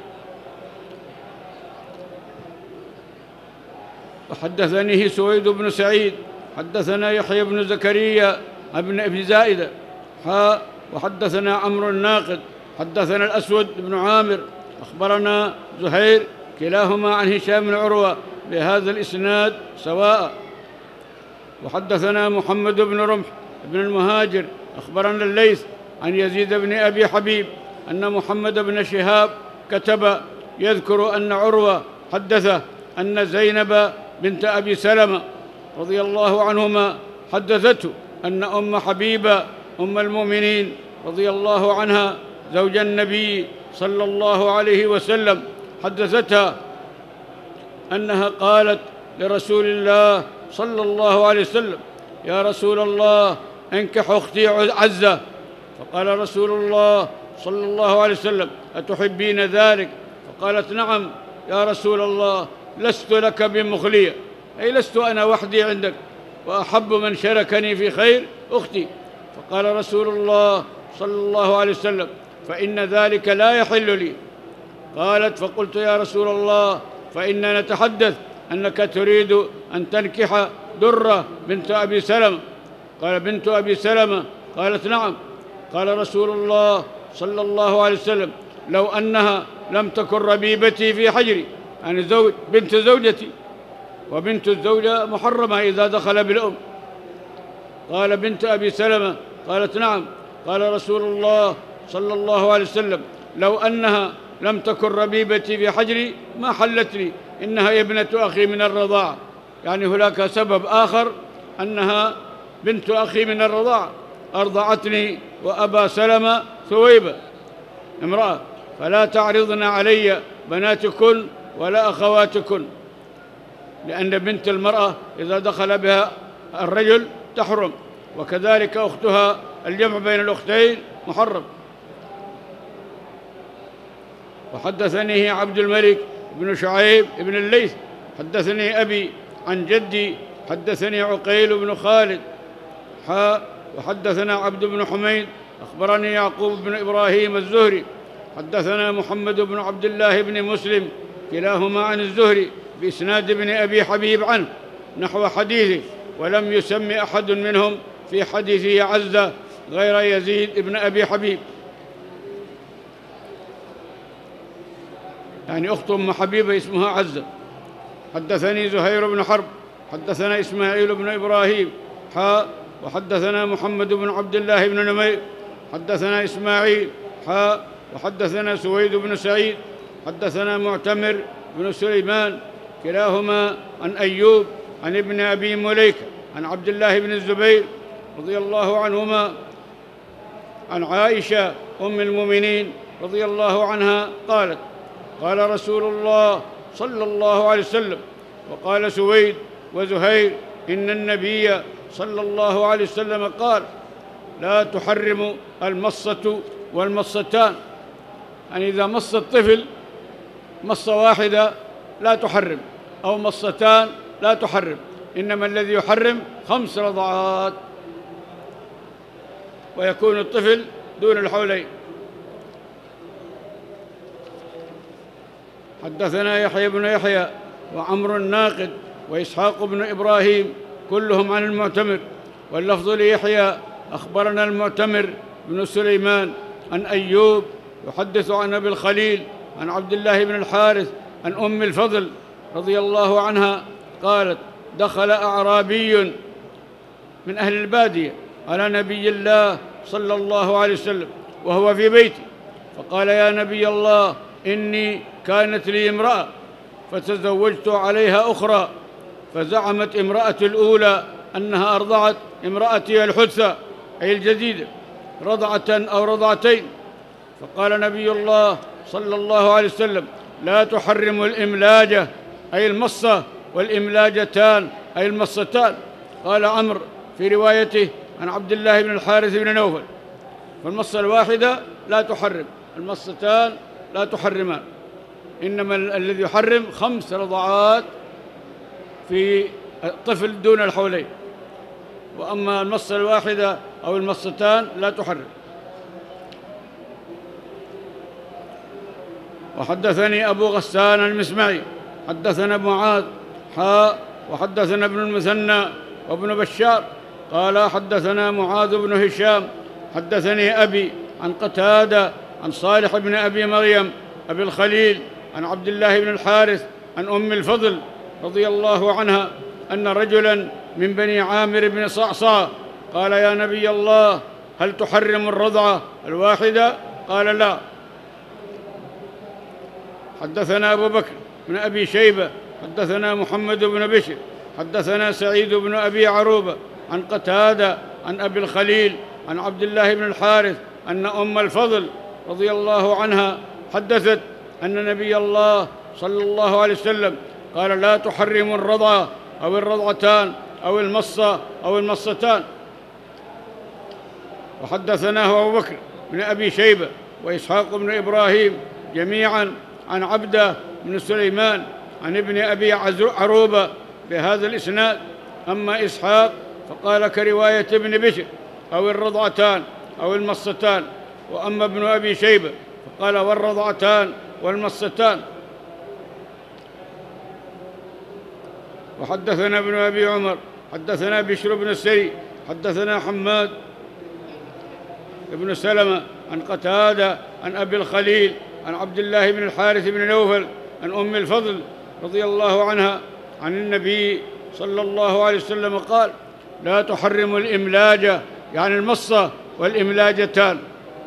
وحدثنيه سويد بن سعيد حدثنا يحيى بن زكريا ابن أبي زائدة حاء وحدثنا عمرو الناقد حدثنا الأسود بن عامر أخبرنا زهير كلاهما عن هشام بن عروة بهذا الإسناد سواء. وحدثنا محمد بن رمح بن المهاجر أخبرنا الليث عن يزيد بن أبي حبيب أن محمد بن شهاب كتب يذكر أن عروة حدثه أن زينب بنت أبي سلمة رضي الله عنهما حدثته أن أم حبيبة أم المؤمنين رضي الله عنها زوج النبي صلى الله عليه وسلم حدثتها أنها قالت لرسول الله صلى الله عليه وسلم يا رسول الله انكح أختي عزة. فقال رسول الله صلى الله عليه وسلم أتحبين ذلك؟ فقالت نعم يا رسول الله، لست لك بمخلية، أي لست أنا وحدي عندك، وأحب من شاركني في خير أختي. فقال رسول الله صلى الله عليه وسلم فإن ذلك لا يحل لي. قالت فقلت يا رسول الله فإننا نتحدث أنك تريد أن تنكح درة بنت أبي سلمة. قال: بنت أبي سلمة؟ قالت: نعم. قال رسول الله صلى الله عليه وسلم: لو أنها لم تكن ربيبتي في حجري، يعني زوج بنت زوجتي، وبنت الزوجة محرمة إذا دخل بالأم. قال: بنت أبي سلمة؟ قالت: نعم. قال رسول الله صلى الله عليه وسلم: لو أنها لم تكن ربيبتي في حجري ما حلت لي، إنها ابنة أخي من الرضاعة. يعني هناك سبب آخر، أنها بنت أخي من الرضاعة، أرضعتني وأبا سلمة ثويبة امرأة، فلا تعرضن علي بناتكن ولا أخواتكن، لأن بنت المرأة إذا دخل بها الرجل تحرم، وكذلك أختها، الجمع بين الأختين محرم. وحدثني عبد الملك بن شعيب بن الليث حدثني أبي عن جدي حدثني عقيل بن خالد حاء وحدثنا عبد بن حميد أخبرني يعقوب بن إبراهيم الزهري حدثنا محمد بن عبد الله بن مسلم كلاهما عن الزهري بإسناد ابن أبي حبيب عنه نحو حديثه، ولم يسم أحد منهم في حديثه عزة غير يزيد ابن أبي حبيب. يعني أخت أم حبيبة اسمها عزة. حدثني زهير بن حرب حدثنا إسماعيل بن إبراهيم حاء وحدثنا محمد بن عبد الله بن نمير حدثنا إسماعيل حاء وحدثنا سويد بن سعيد حدثنا معتمر بن سليمان كلاهما عن أيوب عن ابن أبي مليكة عن عبد الله بن الزبير رضي الله عنهما عن عائشة أم المؤمنين رضي الله عنها قالت: قال رسول الله صلى الله عليه وسلم. وقال سويد وزهير: إن النبي صلى الله عليه وسلم قال: لا تحرم المصة والمصتان. يعني إذا مص الطفل مصة واحدة لا تحرم، أو مصتان لا تحرم، إنما الذي يحرم خمس رضعات، ويكون الطفل دون الحولين. حدثنا يحيى بن يحيى وعمرو الناقد وإسحاق بن إبراهيم كلهم عن المعتمر، واللفظ ليحيى: أخبرنا المعتمر بن سليمان عن أيوب يحدث عن أبي الخليل عن عبد الله بن الحارث عن أم الفضل رضي الله عنها قالت: دخل أعرابي من أهل البادية على نبي الله صلى الله عليه وسلم وهو في بيتي، فقال: يا نبي الله، إني كانت لي امرأة فتزوجت عليها أخرى، فزعمت امرأة الأولى أنها أرضعت امرأتي الحدثة أي الجديدة رضعة أو رضعتين. فقال نبي الله صلى الله عليه وسلم: لا تحرم الإملاجة أي المصة، والإملاجتان أي المصتان. قال عمرو في روايته عن عبد الله بن الحارث بن نوفل: فالمصة الواحدة لا تحرم، المصتان لا تحرمان، إنما الذي يحرم خمس رضعات في الطفل دون الحولين، وأما المصة الواحدة أو المصتان لا تحرم. وحدثني أبو غسان المسمعي حدثنا معاذ حاء وحدثنا ابن المثنى وابن بشار قال: حدثنا معاذ بن هشام حدثني أبي عن قتادة عن صالح بن أبي مريم أبي الخليل عن عبد الله بن الحارث عن أم الفضل رضي الله عنها أن رجلاً من بني عامر بن صعصع قال: يا نبي الله، هل تحرم الرضعة الواحدة؟ قال: لا. حدثنا أبو بكر بن أبي شيبة حدثنا محمد بن بشر حدثنا سعيد بن أبي عروبة عن قتادة عن أبي الخليل عن عبد الله بن الحارث أن أم الفضل رضي الله عنها حدثت أن نبي الله صلى الله عليه وسلم قال: لا تحرم الرضعة أو الرضعتان أو المصة أو المصتان. وحدثناه أبو بكر بن أبي شيبة وإسحاق بن إبراهيم جميعاً عن عبده بن سليمان عن ابن أبي عروبة بهذا الإسناد. أما إسحاق فقال كرواية ابن بشر: أو الرضعتان أو المصتان. وأما ابن أبي شيبة فقال: والرضعتان والمصتان. وحدثنا ابن أبي عمر حدثنا بشر بن السري حدثنا حماد بن سلمة عن قتادة عن أبي الخليل عن عبد الله بن الحارث بن نوفل عن أم الفضل رضي الله عنها عن النبي صلى الله عليه وسلم قال: لا تحرم الإملاج، يعني المصة والإملاجتان.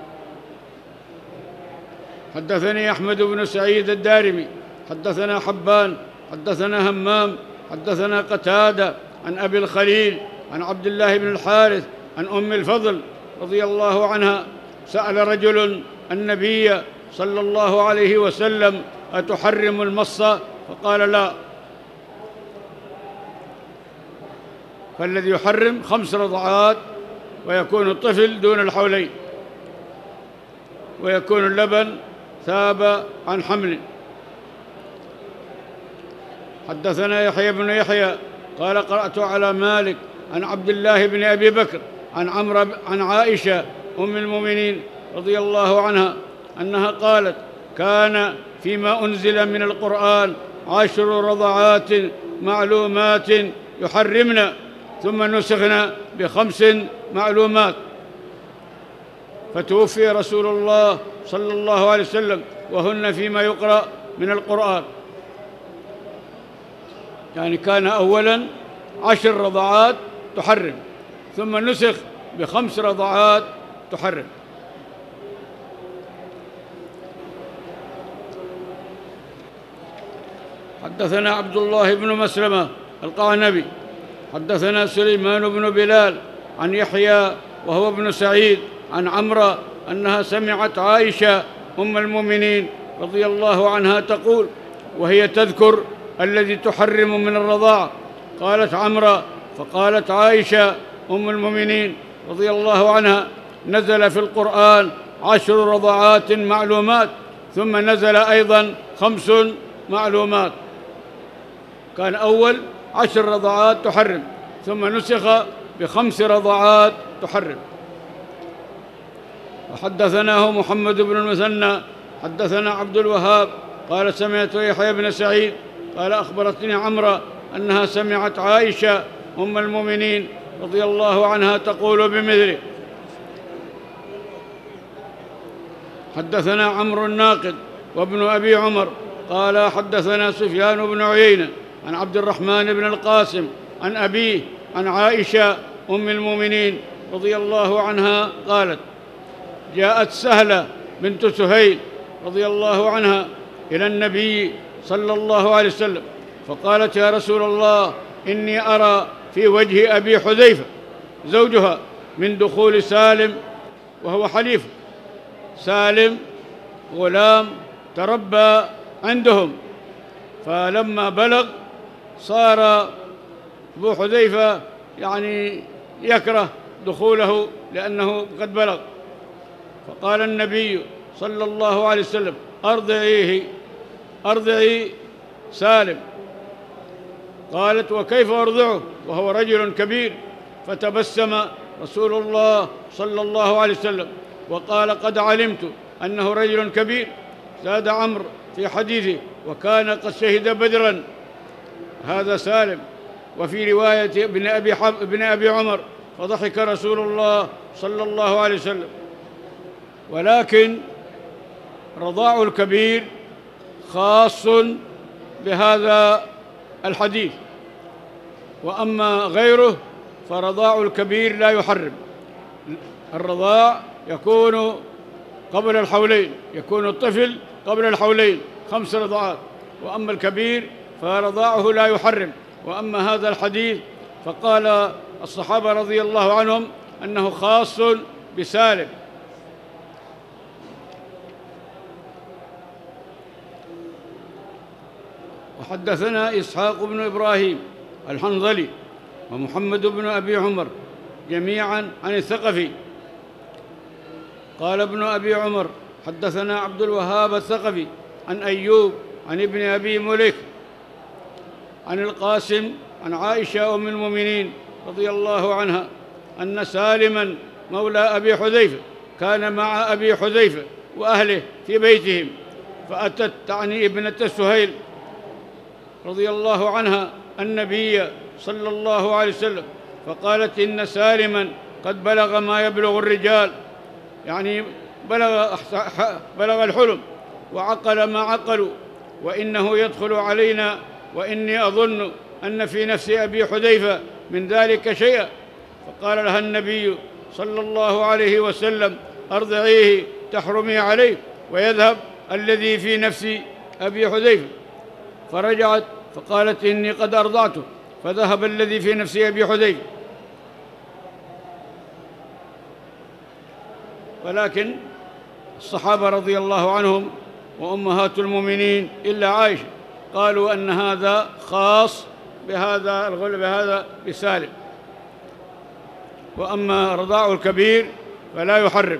حدثني أحمد بن سعيد الدارمي حدثنا حبان حدثنا همام حدثنا قتادة عن أبي الخليل عن عبد الله بن الحارث عن أم الفضل رضي الله عنها: سأل رجل النبي صلى الله عليه وسلم: أتحرم المصة؟ فقال: لا. فالذي يحرم خمس رضعات، ويكون الطفل دون الحولين، ويكون اللبن ثاب عن حمل. حدثنا يحيى بن يحيى قال: قرأت على مالك عن عبد الله بن أبي بكر عن عمرو عن عائشة أم المؤمنين رضي الله عنها أنها قالت: كان فيما أنزل من القرآن عشر رضعات معلومات يحرمن، ثم نسخنا بخمس معلومات. فتوفي رسول الله صلى الله عليه وسلم وهن فيما يقرأ من القرآن. يعني كان أولاً عشر رضعات تحرم، ثم نسخ بخمس رضعات تحرم. حدثنا عبد الله بن مسلمة القعنبي حدثنا سليمان بن بلال عن يحيى وهو ابن سعيد عن عمرو أنها سمعت عائشة أم المؤمنين رضي الله عنها تقول وهي تذكر الذي تحرم من الرضاعة: قالت عمرو: فقالت عائشة أم المؤمنين رضي الله عنها: نزل في القرآن عشر رضعات معلومات، ثم نزل أيضا خمس معلومات. كان أول عشر رضعات تحرم، ثم نسخ بخمس رضعات تحرم. وحدثناه محمد بن المثنى حدثنا عبد الوهاب قال: سمعت يحيى بن سعيد قال: أخبرتني عمرو أنها سمعت عائشة أم المؤمنين رضي الله عنها تقول بمثله. حدثنا عمرو الناقد وابن أبي عمر قال: حدثنا سفيان بن عيينة عن عبد الرحمن بن القاسم عن أبيه عن عائشة أم المؤمنين رضي الله عنها قالت: جاءت سهلة بنت سهيل رضي الله عنها إلى النبي صلى الله عليه وسلم فقالت: يا رسول الله، إني أرى في وجه أبي حذيفة زوجها من دخول سالم، وهو حليف. سالم غلام تربى عندهم، فلما بلغ صار أبو حذيفة يعني يكره دخوله لأنه قد بلغ. فقال النبي صلى الله عليه وسلم: أرضعيه، أرضعي سالم. قالت: وكيف أرضعه وهو رجل كبير؟ فتبسم رسول الله صلى الله عليه وسلم وقال: قد علمت أنه رجل كبير. زاد عمرو في حديثه: وكان قد شهد بدرا. هذا سالم. وفي رواية ابن أبي, حب ابن أبي عمر: فضحك رسول الله صلى الله عليه وسلم. ولكن رضاع الكبير خاص بهذا الحديث، وأما غيره فرضاع الكبير لا يحرم. الرضاع يكون قبل الحولين، يكون الطفل قبل الحولين خمس رضعات، وأما الكبير فرضاعه لا يحرم. وأما هذا الحديث فقال الصحابة رضي الله عنهم أنه خاص بسالم. وحدثنا إسحاق بن إبراهيم الحنظلي ومحمد بن أبي عمر جميعا عن الثقفي. قال ابن أبي عمر: حدثنا عبد الوهاب الثقفي عن أيوب عن ابن أبي مليك عن القاسم عن عائشة أم المؤمنين رضي الله عنها أن سالما مولى أبي حذيفة كان مع أبي حذيفة وأهله في بيتهم، فأتت تعني ابنة سهيل رضي الله عنها النبي صلى الله عليه وسلم فقالت إن سالما قد بلغ ما يبلغ الرجال، يعني بلغ, بلغ الحلم وعقل ما عقلوا، وإنه يدخل علينا وإني أظن أن في نفس أبي حذيفة من ذلك شيئا. فقال لها النبي صلى الله عليه وسلم أرضعيه تحرمي عليه ويذهب الذي في نفس أبي حذيفة. فرجعت فقالت إني قد أرضعته فذهب الذي في نفس أبي حذيفة. ولكن الصحابة رضي الله عنهم وأمهات المؤمنين إلا عائشة قالوا أن هذا خاص بهذا الغل بهذا بسالم، وأما رضاع الكبير فلا يحرم.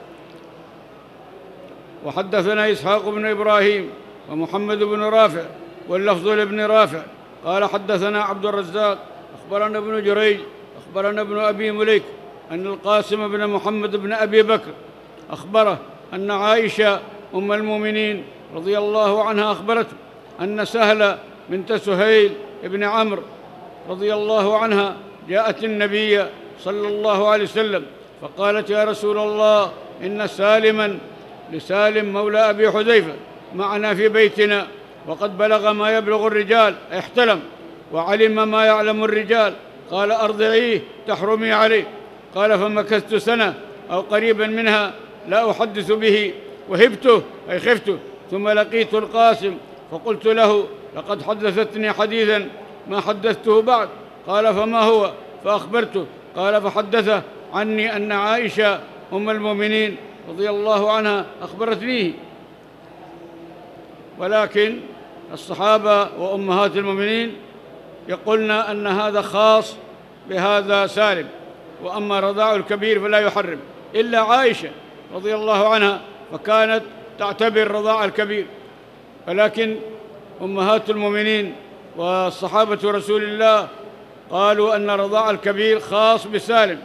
وحدثنا إسحاق بن إبراهيم ومحمد بن رافع واللفظ لابن رافع قال حدثنا عبد الرزاق أخبرنا ابن جريج أخبرنا ابن أبي مليك أن القاسم بن محمد بن أبي بكر أخبره أن عائشة أم المؤمنين رضي الله عنها أخبرته أن سهلة بنت سهيل بن عمرو رضي الله عنها جاءت النبي صلى الله عليه وسلم فقالت يا رسول الله إن سالما لسالم مولى أبي حذيفة معنا في بيتنا وقد بلغ ما يبلغ الرجال، احتلم وعلم ما يعلم الرجال، قال أرضعيه تحرمي عليه. قال فمكثت سنة أو قريبا منها لا أحدث به وهبته أي خفته، ثم لقيت القاسم فقلت له لقد حدثتني حديثا ما حدثته بعد. قال فما هو؟ فأخبرته. قال فحدثه عني أن عائشة أم المؤمنين رضي الله عنها أخبرتنيه. ولكن الصحابة وأمهات المؤمنين يقولن أن هذا خاص بهذا سالم، وأما رضاع الكبير فلا يحرم، إلا عائشة رضي الله عنها فكانت تعتبر رضاع الكبير. ولكن أمهات المؤمنين والصحابة رسول الله قالوا أن رضاع الكبير خاص بسالم.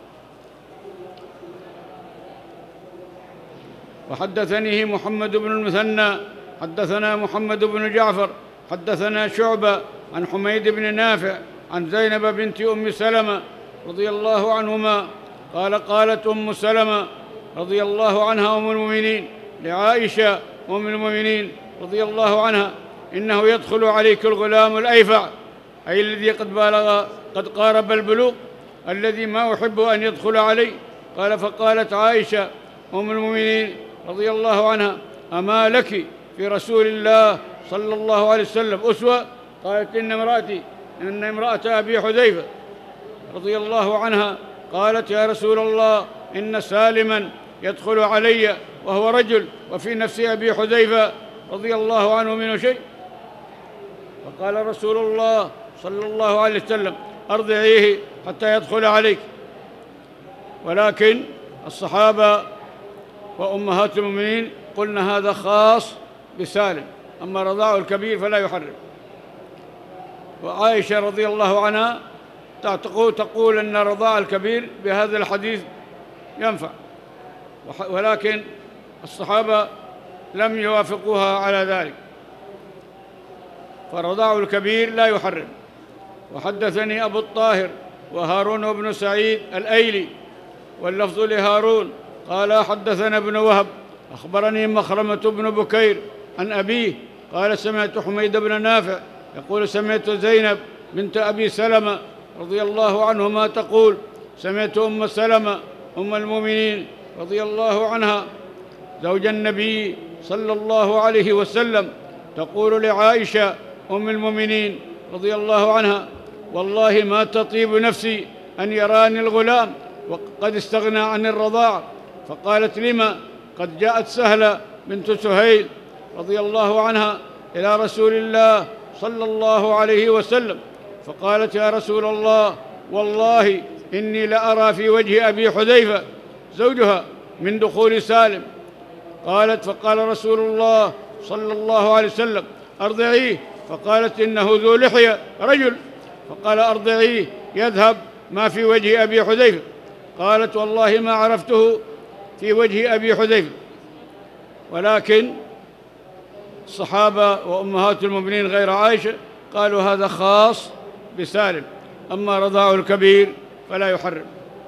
وحدثنيه محمد بن المثنى حدثنا محمد بن جعفر حدثنا شعبة عن حميد بن نافع عن زينب بنت أم سلمة رضي الله عنهما قال قالت أم سلمة رضي الله عنها أم المؤمنين لعائشة أم المؤمنين رضي الله عنها إنه يدخل عليك الغلام الأيفع، أي الذي قد بالغ قد قارب البلوغ، الذي ما أحب أن يدخل علي. قال فقالت عائشة أم المؤمنين رضي الله عنها أما لك في رسول الله صلى الله عليه وسلم أسوة؟ قالت إن امرأتي إن امرأة أبي حذيفة رضي الله عنها قالت يا رسول الله إن سالما يدخل علي وهو رجل وفي نفس أبي حذيفة رضي الله عنه منه شيء. فقال رسول الله صلى الله عليه وسلم أرضعيه حتى يدخل عليك. ولكن الصحابة وأمهات المؤمنين قلنا هذا خاص بسالم، أما رضاع الكبير فلا يحرم. وعائشة رضي الله عنها تقول أن رضاع الكبير بهذا الحديث ينفع، ولكن الصحابة لم يوافقوها على ذلك، فرضاع الكبير لا يحرم. وحدثني أبو الطاهر وهارون بن سعيد الأيلي واللفظ لهارون قال حدثنا ابن وهب أخبرني مخرمة بن بكير عن أبيه قال سمعت حميد بن نافع يقول سمعت زينب بنت أبي سلمة رضي الله عنهما تقول سمعت أم سلمة أم المؤمنين رضي الله عنها زوج النبي صلى الله عليه وسلم تقول لعائشة أم المؤمنين رضي الله عنها والله ما تطيب نفسي أن يراني الغلام وقد استغنى عن الرضاعة. فقالت لما؟ قد جاءت سهلة بنت سهيل رضي الله عنها إلى رسول الله صلى الله عليه وسلم فقالت يا رسول الله والله إني لأرى في وجه أبي حذيفة زوجها من دخول سالم. قالت فقال رسول الله صلى الله عليه وسلم أرضعيه. فقالت إنه ذو لحية رجل. فقال أرضعيه يذهب ما في وجه أبي حذيفة. قالت والله ما عرفته في وجه أبي حذيفة. ولكن الصحابة وأمهات المؤمنين غير عائشة قالوا هذا خاص بسالم، أما رضاع الكبير فلا يحرم.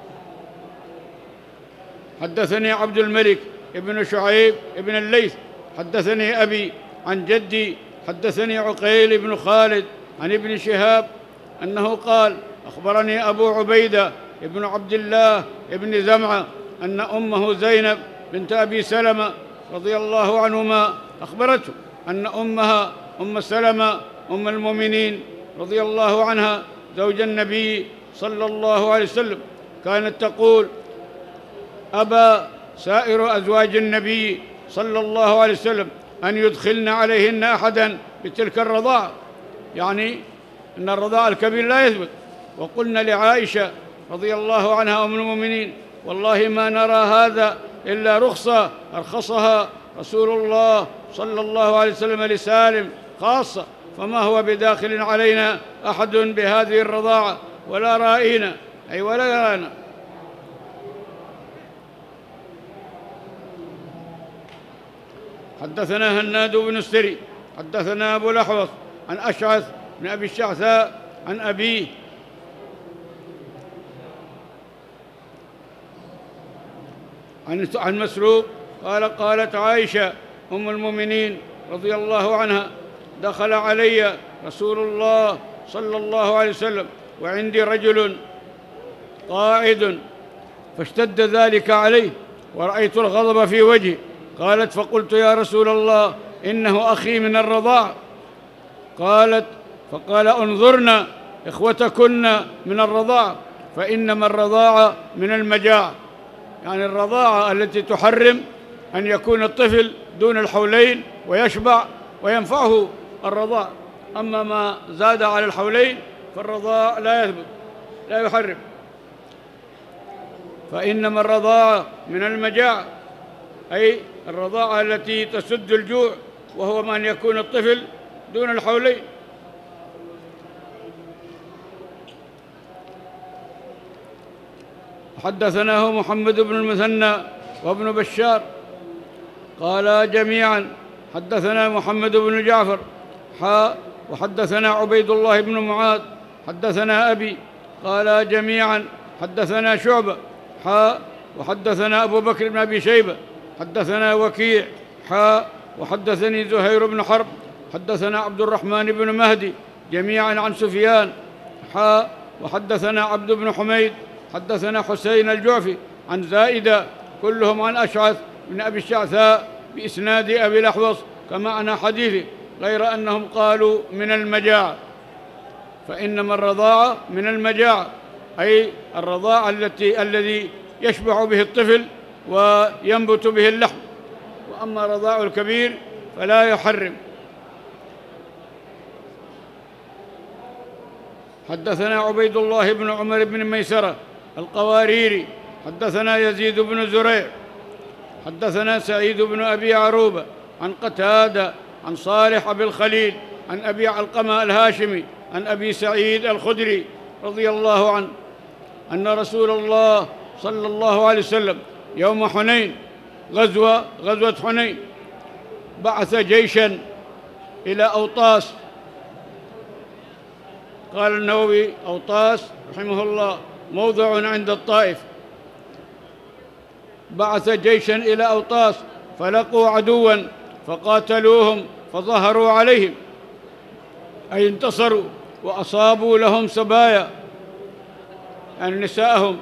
حدثني عبد الملك ابن شعيب ابن الليث حدثني أبي عن جدي حدثني عقيل بن خالد عن ابن شهاب أنه قال أخبرني أبو عبيدة ابن عبد الله ابن زمعة أن أمه زينب بنت أبي سلمة رضي الله عنهما أخبرته أن أمها أم سلمة أم المؤمنين رضي الله عنها زوج النبي صلى الله عليه وسلم كانت تقول: أبى سائر أزواج النبي صلى الله عليه وسلم أن يدخلن عليهن أحدا بتلك الرضاعة، يعني أن الرضاعة الكبير لا يثبت. وقلنا لعائشة رضي الله عنها أم المؤمنين: والله ما نرى هذا إلا رخصة أرخصها رسول الله صلى الله عليه وسلم لسالم خاصة، فما هو بداخل علينا أحد بهذه الرضاعة ولا رائنا، أي ولا يرانا. حدثنا هناد بن السري حدثنا أبو الأحوص عن أشعث بن أبي الشعثاء عن أبيه عن مسروق قال: قالت عائشة أم المؤمنين رضي الله عنها: دخل علي رسول الله صلى الله عليه وسلم وعندي رجل قاعد، فاشتد ذلك عليه ورأيت الغضب في وجهه. قالت: فقلت: يا رسول الله إنه أخي من الرضاعة. قالت: فقال: انظرنا إخوتكن من الرضاعة، فإنما الرضاعة من المجاعة، يعني الرضاعة التي تحرم أن يكون الطفل دون الحولين ويشبع وينفعه الرضاع، أما ما زاد على الحولين فالرضاع لا يثبت لا يحرم. فإنما الرضاعة من المجاعة، أي الرضاعة التي تسد الجوع، وهو ما أن يكون الطفل دون الحولين. حدثناه محمد بن المثنى وابن بشار قالا جميعا حدثنا محمد بن جعفر حاء وحدثنا عبيد الله بن معاذ حدثنا أبي قالا جميعا حدثنا شعبة حاء وحدثنا أبو بكر بن أبي شيبة حدثنا وكيع حاء وحدثني زهير بن حرب حدثنا عبد الرحمن بن مهدي جميعا عن سفيان حاء وحدثنا عبد بن حميد حدثنا حسين الجعفي عن زائدة كلهم عن أشعث بن أبي الشعثاء بإسناد أبي الأحوص كمعنى حديثه، غير أنهم قالوا من المجاعة. فإنما الرضاعة من المجاعة، أي الرضاعة التي الذي يشبع به الطفل وينبت به اللحم، وأما رضاع الكبير فلا يحرم. حدثنا عبيد الله بن عمر بن ميسرة القواريري حدثنا يزيد بن زريع حدثنا سعيد بن أبي عروبة عن قتادة عن صالح أبي الخليل عن أبي علقمة الهاشمي عن أبي سعيد الخدري رضي الله عنه أن رسول الله صلى الله عليه وسلم يوم حنين غزوة غزوة حنين بعث جيشا إلى أوطاس. قال النووي: أوطاس رحمه الله موضع عند الطائف. بعث جيشا إلى أوطاس فلقوا عدوا فقاتلوهم فظهروا عليهم، أي انتصروا وأصابوا لهم سبايا، يعني نساءهم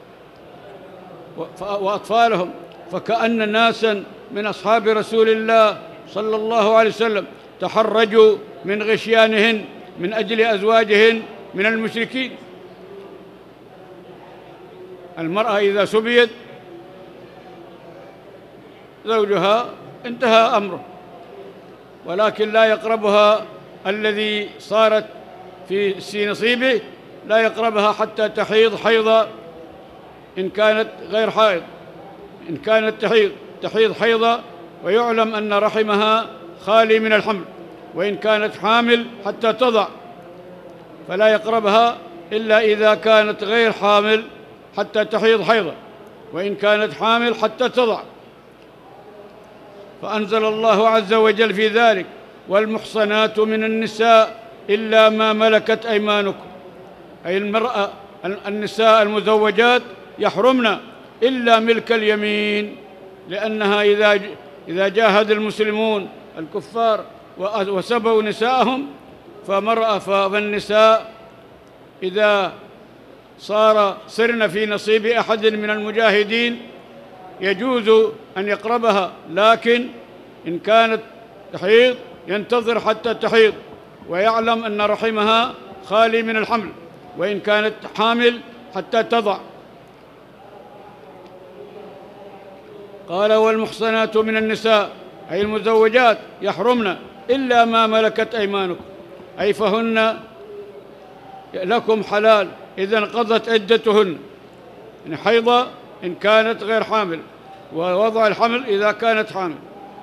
وأطفالهم، فكأن ناسا من أصحاب رسول الله صلى الله عليه وسلم تحرجوا من غشيانهن من أجل أزواجهن من المشركين. المرأة إذا سبيت زوجها انتهى أمره، ولكن لا يقربها الذي صارت في نصيبه، لا يقربها حتى تحيض حيضة إن كانت غير حائض، إن كانت تحيض تحيض حيضة ويعلم أن رحمها خالي من الحمل، وإن كانت حامل حتى تضع، فلا يقربها إلا إذا كانت غير حامل حتى تحيض حيضة، وإن كانت حامل حتى تضع. فأنزل الله عز وجل في ذلك: والمحصنات من النساء إلا ما ملكت أيمانكم، أي المرأة النساء المزوجات يحرمن إلا ملك اليمين، لأنها إذا إذا جاهد المسلمون الكفار وسبوا نساءهم فمرأة فالنساء إذا صار صرن في نصيب أحد من المجاهدين يجوز أن يقربها، لكن إن كانت تحيض ينتظر حتى تحيض ويعلم أن رحمها خالي من الحمل، وإن كانت حامل حتى تضع. قال والمحصنات من النساء أي المزوجات يحرمن إلا ما ملكت أيمانكم، أي فهن لكم حلال إذا انقضت عدتهن، إن حيضة إن كانت غير حامل، ووضع الحمل إذا كانت حامل.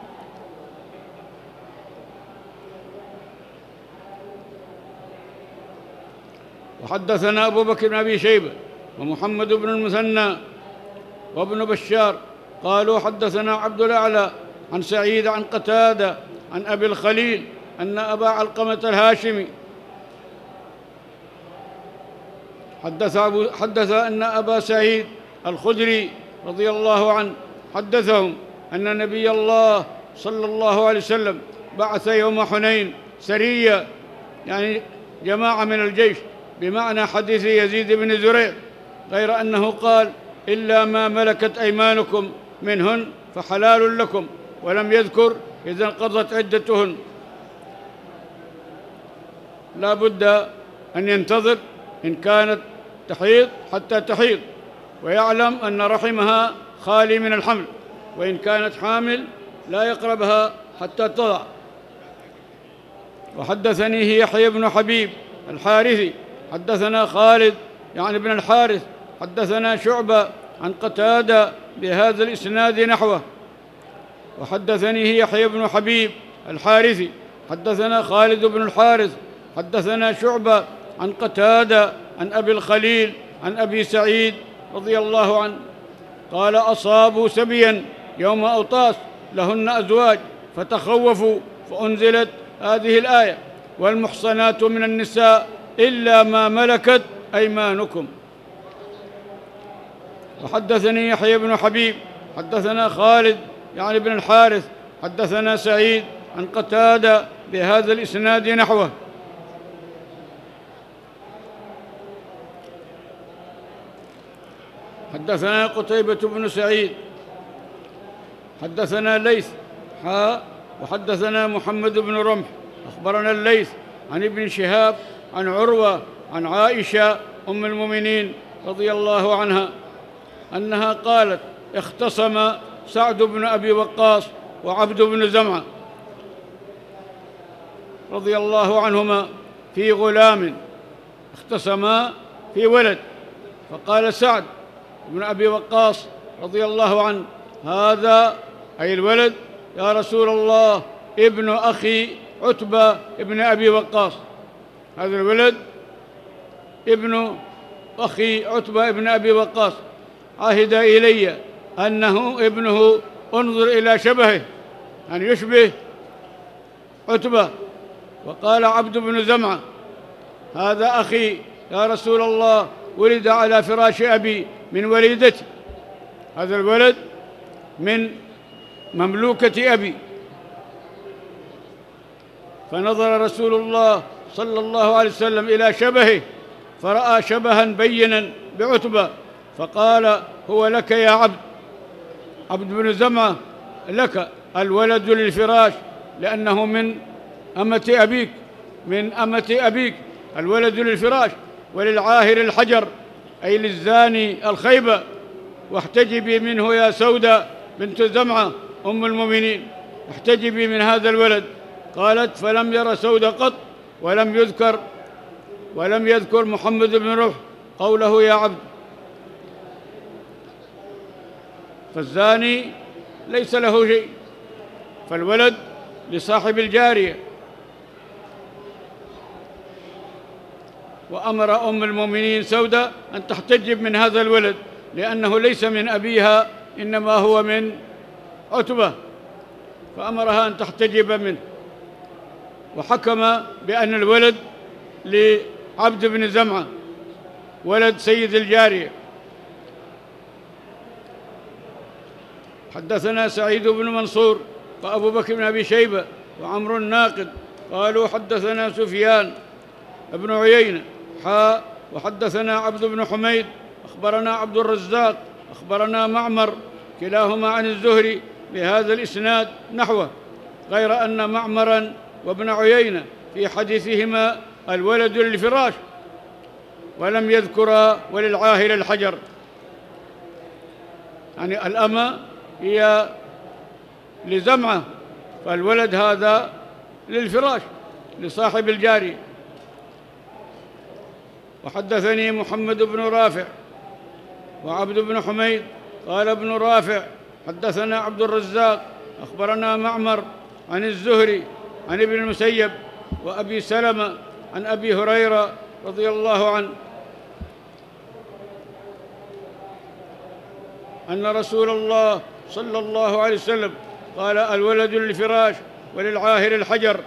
وحدثنا أبو بكر بن أبي شيبة ومحمد بن المثنى وابن بشار قالوا حدثنا عبد الأعلى عن سعيد عن قتادة عن أبي الخليل أن أبا علقمة الهاشمي حدث, أبو حدث أن أبا سعيد الخدري رضي الله عنه حدثهم أن نبي الله صلى الله عليه وسلم بعث يوم حنين سرية، يعني جماعة من الجيش، بمعنى حديث يزيد بن زريع، غير أنه قال إلا ما ملكت أيمانكم منهن فحلال لكم، ولم يذكر إذا انقضت عدتهن. لا بد أن ينتظر إن كانت تحيض حتى تحيض، ويعلم أن رحمها خالي من الحمل، وإن كانت حامل لا يقربها حتى تضع. وحدثني يحيى بن حبيب الحارثي حدثنا خالد يعني بن الحارث حدثنا شعبة عن قتادة بهذا الإسناد نحوه. وحدثني يحيى بن حبيب الحارثي حدثنا خالد بن الحارث حدثنا شعبة عن قتادة عن أبي الخليل عن أبي سعيد رضي الله عنه قال أصابوا سبيا يوم أوطاس لهن أزواج فتخوفوا فأنزلت هذه الآية والمحصنات من النساء إلا ما ملكت أيمانكم. وحدثني يحيى بن حبيب حدثنا خالد يعني بن الحارث حدثنا سعيد عن قتادة بهذا الإسناد نحوه. حدثنا قتيبة بن سعيد حدثنا ليث حاء وحدثنا محمد بن رمح أخبرنا الليث عن ابن شهاب عن عروة عن عائشة أم المؤمنين رضي الله عنها أنها قالت اختصم سعد بن أبي وقاص وعبد بن زمعة رضي الله عنهما في غلام، اختصما في ولد، فقال سعد بن أبي وقاص رضي الله عنه هذا أي الولد يا رسول الله ابن أخي عتبة ابن أبي وقاص، هذا الولد ابن أخي عتبة ابن أبي وقاص، عهد إلي أنه ابنه انظر إلى شبهه أن يشبه عتبة. وقال عبد بن زمعة هذا أخي يا رسول الله ولد على فراش أبي من وليدتي، هذا الولد من مملوكة أبي. فنظر رسول الله صلى الله عليه وسلم إلى شبهه فرأى شبها بينا بعتبة، فقال هو لك يا عبد عبد بن زمعة، لك الولد للفراش لأنه من أمة أبيك من أمة أبيك الولد للفراش، وللعاهر الحجر أي للزاني الخيبة، واحتجبي منه يا سودة بنت زمعة أم المؤمنين، احتجبي من هذا الولد. قالت فلم ير سودة قط ولم يذكر ولم يذكر محمد بن رمح قوله يا عبد. فالزاني ليس له شيء، فالولد لصاحب الجارية. وأمر أم المؤمنين سودة أن تحتجب من هذا الولد لأنه ليس من أبيها إنما هو من عتبة، فأمرها أن تحتجب منه. وحكم بأن الولد لعبد بن زمعة ولد سيد الجارية. حدثنا سعيد بن منصور وأبو بكر بن أبي شيبة وعمرو الناقد قالوا حدثنا سفيان بن عيينة حاء وحدثنا عبد بن حميد أخبرنا عبد الرزاق أخبرنا معمر كلاهما عن الزهري بهذا الإسناد نحوه، غير أن معمرا وابن عيينة في حديثهما الولد للفراش ولم يذكر وللعاهل الحجر، يعني الأمة هي لزمعة فالولد هذا للفراش لصاحب الجارية. وحدثني محمد بن رافع وعبد بن حميد قال ابن رافع حدثنا عبد الرزاق أخبرنا معمر عن الزهري عن ابن المسيب وأبي سلمة عن أبي هريرة رضي الله عنه أن رسول الله صلى الله عليه وسلم قال الولد للفراش وللعاهر الحجر.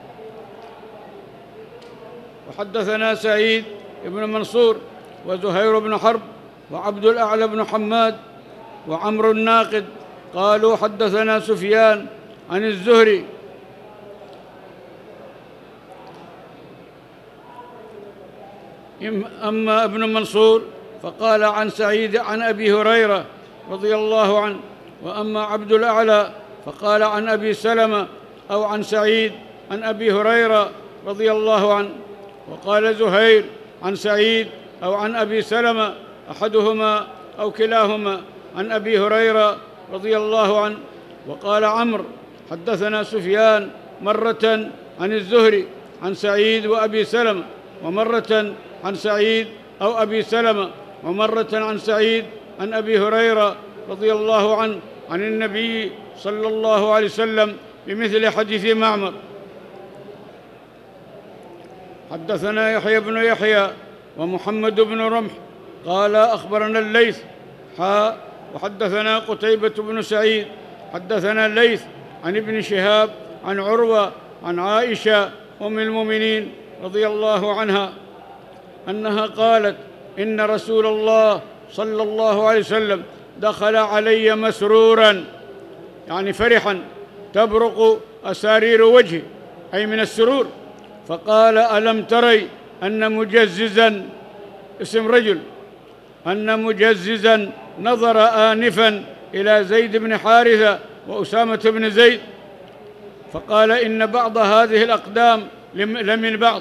وحدثنا سعيد بن منصور وزهير بن حرب وعبد الأعلى بن حماد وعمرو الناقد قالوا حدثنا سفيان عن الزهري أما ابن منصور فقال عن سعيد عن أبي هريرة رضي الله عنه، وأما عبد الأعلى فقال عن أبي سلمة أو عن سعيد عن أبي هريرة رضي الله عنه. وقال زهير عن سعيد أو عن أبي سلمة أحدهما أو كلاهما عن أبي هريرة رضي الله عنه. وقال عمرو حدثنا سفيان مرة عن الزهري عن سعيد وأبي سلمة، ومرة عن سعيد أو أبي سلمة، ومرة عن سعيد عن أبي هريرة رضي الله عنه عن النبي صلى الله عليه وسلم بمثل حديث معمر. حدثنا يحيى بن يحيى ومحمد بن رمح قال أخبرنا الليث حاء وحدثنا قتيبة بن سعيد حدثنا الليث عن ابن شهاب عن عروة عن عائشة أم المؤمنين رضي الله عنها أنها قالت إن رسول الله صلى الله عليه وسلم دخل علي مسرورا، يعني فرحا تبرق أسارير وجهه أي من السرور، فقال ألم تري أن مجززا، اسم رجل، أن مجززا نظر آنفا إلى زيد بن حارثة وأسامة بن زيد، فقال إن بعض هذه الأقدام لمن بعض.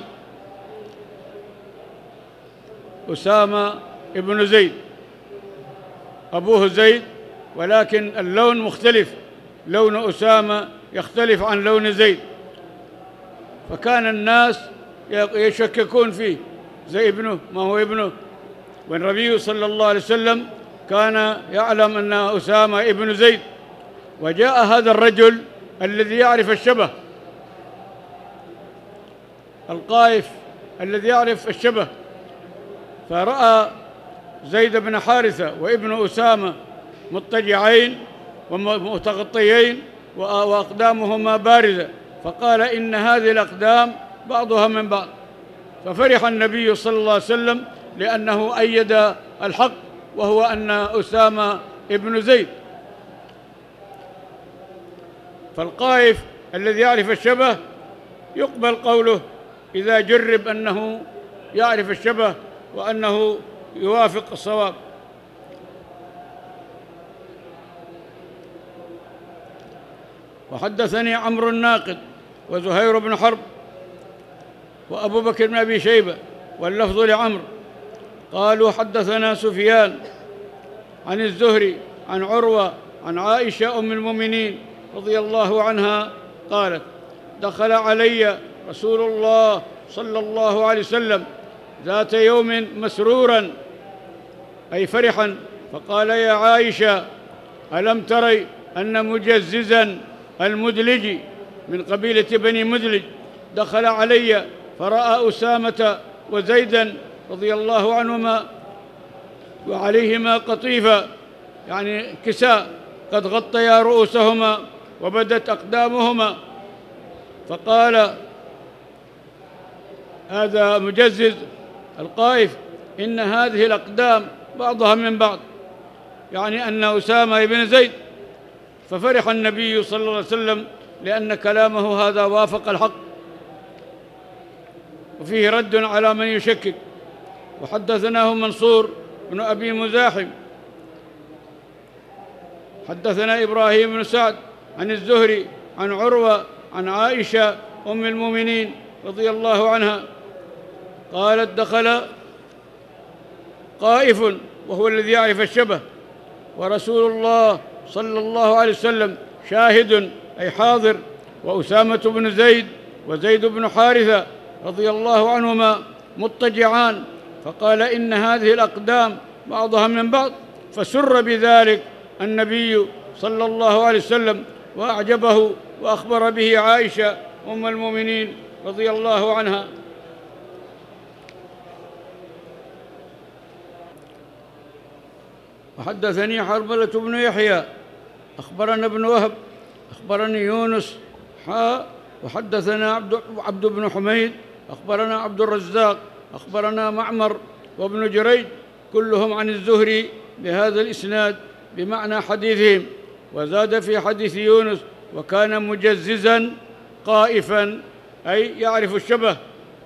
أسامة ابن زيد أبوه زيد ولكن اللون مختلف، لون أسامة يختلف عن لون زيد، فكان الناس يشككون فيه زي ابنه ما هو ابنه، والنبي صلى الله عليه وسلم كان يعلم أن أسامة ابن زيد. وجاء هذا الرجل الذي يعرف الشبه، القائف الذي يعرف الشبه، فرأى زيد بن حارثة وابن أسامة مضطجعين ومتغطيين وأقدامهما بارزة، فقال إن هذه الأقدام بعضها من بعض، ففرح النبي صلى الله عليه وسلم لأنه أيد الحق وهو أن أسامة ابن زيد. فالقائف الذي يعرف الشبه يقبل قوله إذا جرب أنه يعرف الشبه وأنه يوافق الصواب. وحدثني عمرو الناقد وزهير بن حرب وأبو بكر بن أبي شيبة واللفظ لعمرو قالوا حدثنا سفيان عن الزهري عن عروة عن عائشة أم المؤمنين رضي الله عنها قالت دخل علي رسول الله صلى الله عليه وسلم ذات يوم مسرورا أي فرحا، فقال يا عائشة ألم تري أن مجززا المدلج من قبيلة بني مدلج دخل علي فرأى أسامة وزيدا رضي الله عنهما وعليهما قطيفة، يعني كساء قد غطيا رؤوسهما وبدت أقدامهما، فقال هذا مجزز القائف إن هذه الأقدام بعضها من بعض، يعني أن أسامة بن زيد، ففرح النبي صلى الله عليه وسلم لأن كلامه هذا وافق الحق، وفيه رد على من يشكك. وحدثناه منصور بن أبي مزاحم حدثنا إبراهيم بن سعد عن الزهري عن عروة عن عائشة أم المؤمنين رضي الله عنها قالت: دخل قائف وهو الذي يعرف الشبه، ورسول الله صلى الله عليه وسلم شاهد أي حاضر، وأسامة بن زيد وزيد بن حارثة رضي الله عنهما مضطجعان، فقال: إن هذه الأقدام بعضها من بعض، فسر بذلك النبي صلى الله عليه وسلم وأعجبه، وأخبر به عائشة أم المؤمنين رضي الله عنها. وحدثني حرملة بن يحيى أخبرنا ابن وهب أخبرني يونس حاء وحدثنا عبد, عبد بن حميد أخبرنا عبد الرزاق أخبرنا معمر وابن جريج كلهم عن الزهري بهذا الإسناد بمعنى حديثهم، وزاد في حديث يونس: وكان مجززا قائفا أي يعرف الشبه.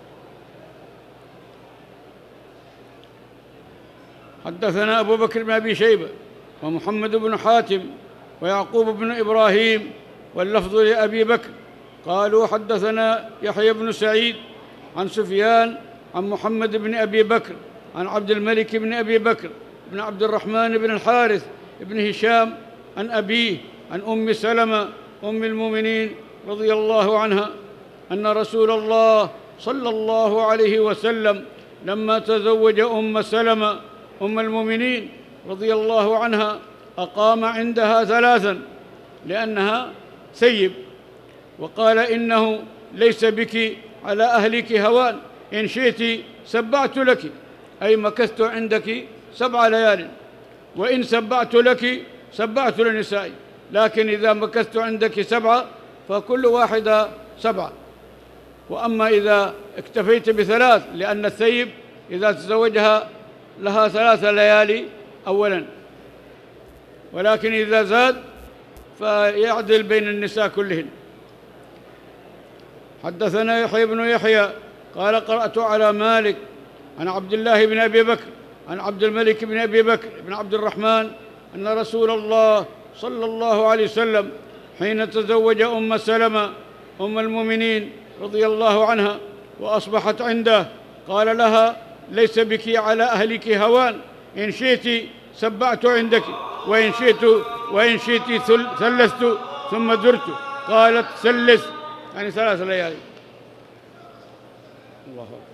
حدثنا أبو بكر بن أبي شيبة ومحمد بن حاتم ويعقوب بن إبراهيم واللفظ لأبي بكر قالوا: حدثنا يحيى بن سعيد عن سفيان عن محمد بن أبي بكر عن عبد الملك بن أبي بكر بن عبد الرحمن بن الحارث بن هشام عن أبيه عن أم سلمة أم المؤمنين رضي الله عنها أن رسول الله صلى الله عليه وسلم لما تزوج أم سلمة أم المؤمنين رضي الله عنها أقام عندها ثلاثا لأنها ثيب، وقال: إنه ليس بك على أهلك هوان، إن شئت سبعت لك، أي مكثت عندك سبع ليال، وإن سبعت لك سبعت لنسائي، لكن إذا مكثت عندك سبعة فكل واحدة سبعة. وأما إذا اكتفيت بثلاث، لأن الثيب إذا تزوجها لها ثلاث ليالي أولا، ولكن إذا زاد فيعدل بين النساء كلهن. حدثنا يحيى بن يحيى قال: قرأت على مالك عن عبد الله بن أبي بكر عن عبد الملك بن أبي بكر بن عبد الرحمن أن رسول الله صلى الله عليه وسلم حين تزوج أم سلمة أم المؤمنين رضي الله عنها وأصبحت عنده قال لها: ليس بك على أهلك هوان، إن شئت سبعت عندك، وإن شئت وإن شئت ثلثت ثم درت. قالت: ثلث، يعني ثلاث ليالي. الله أكبر.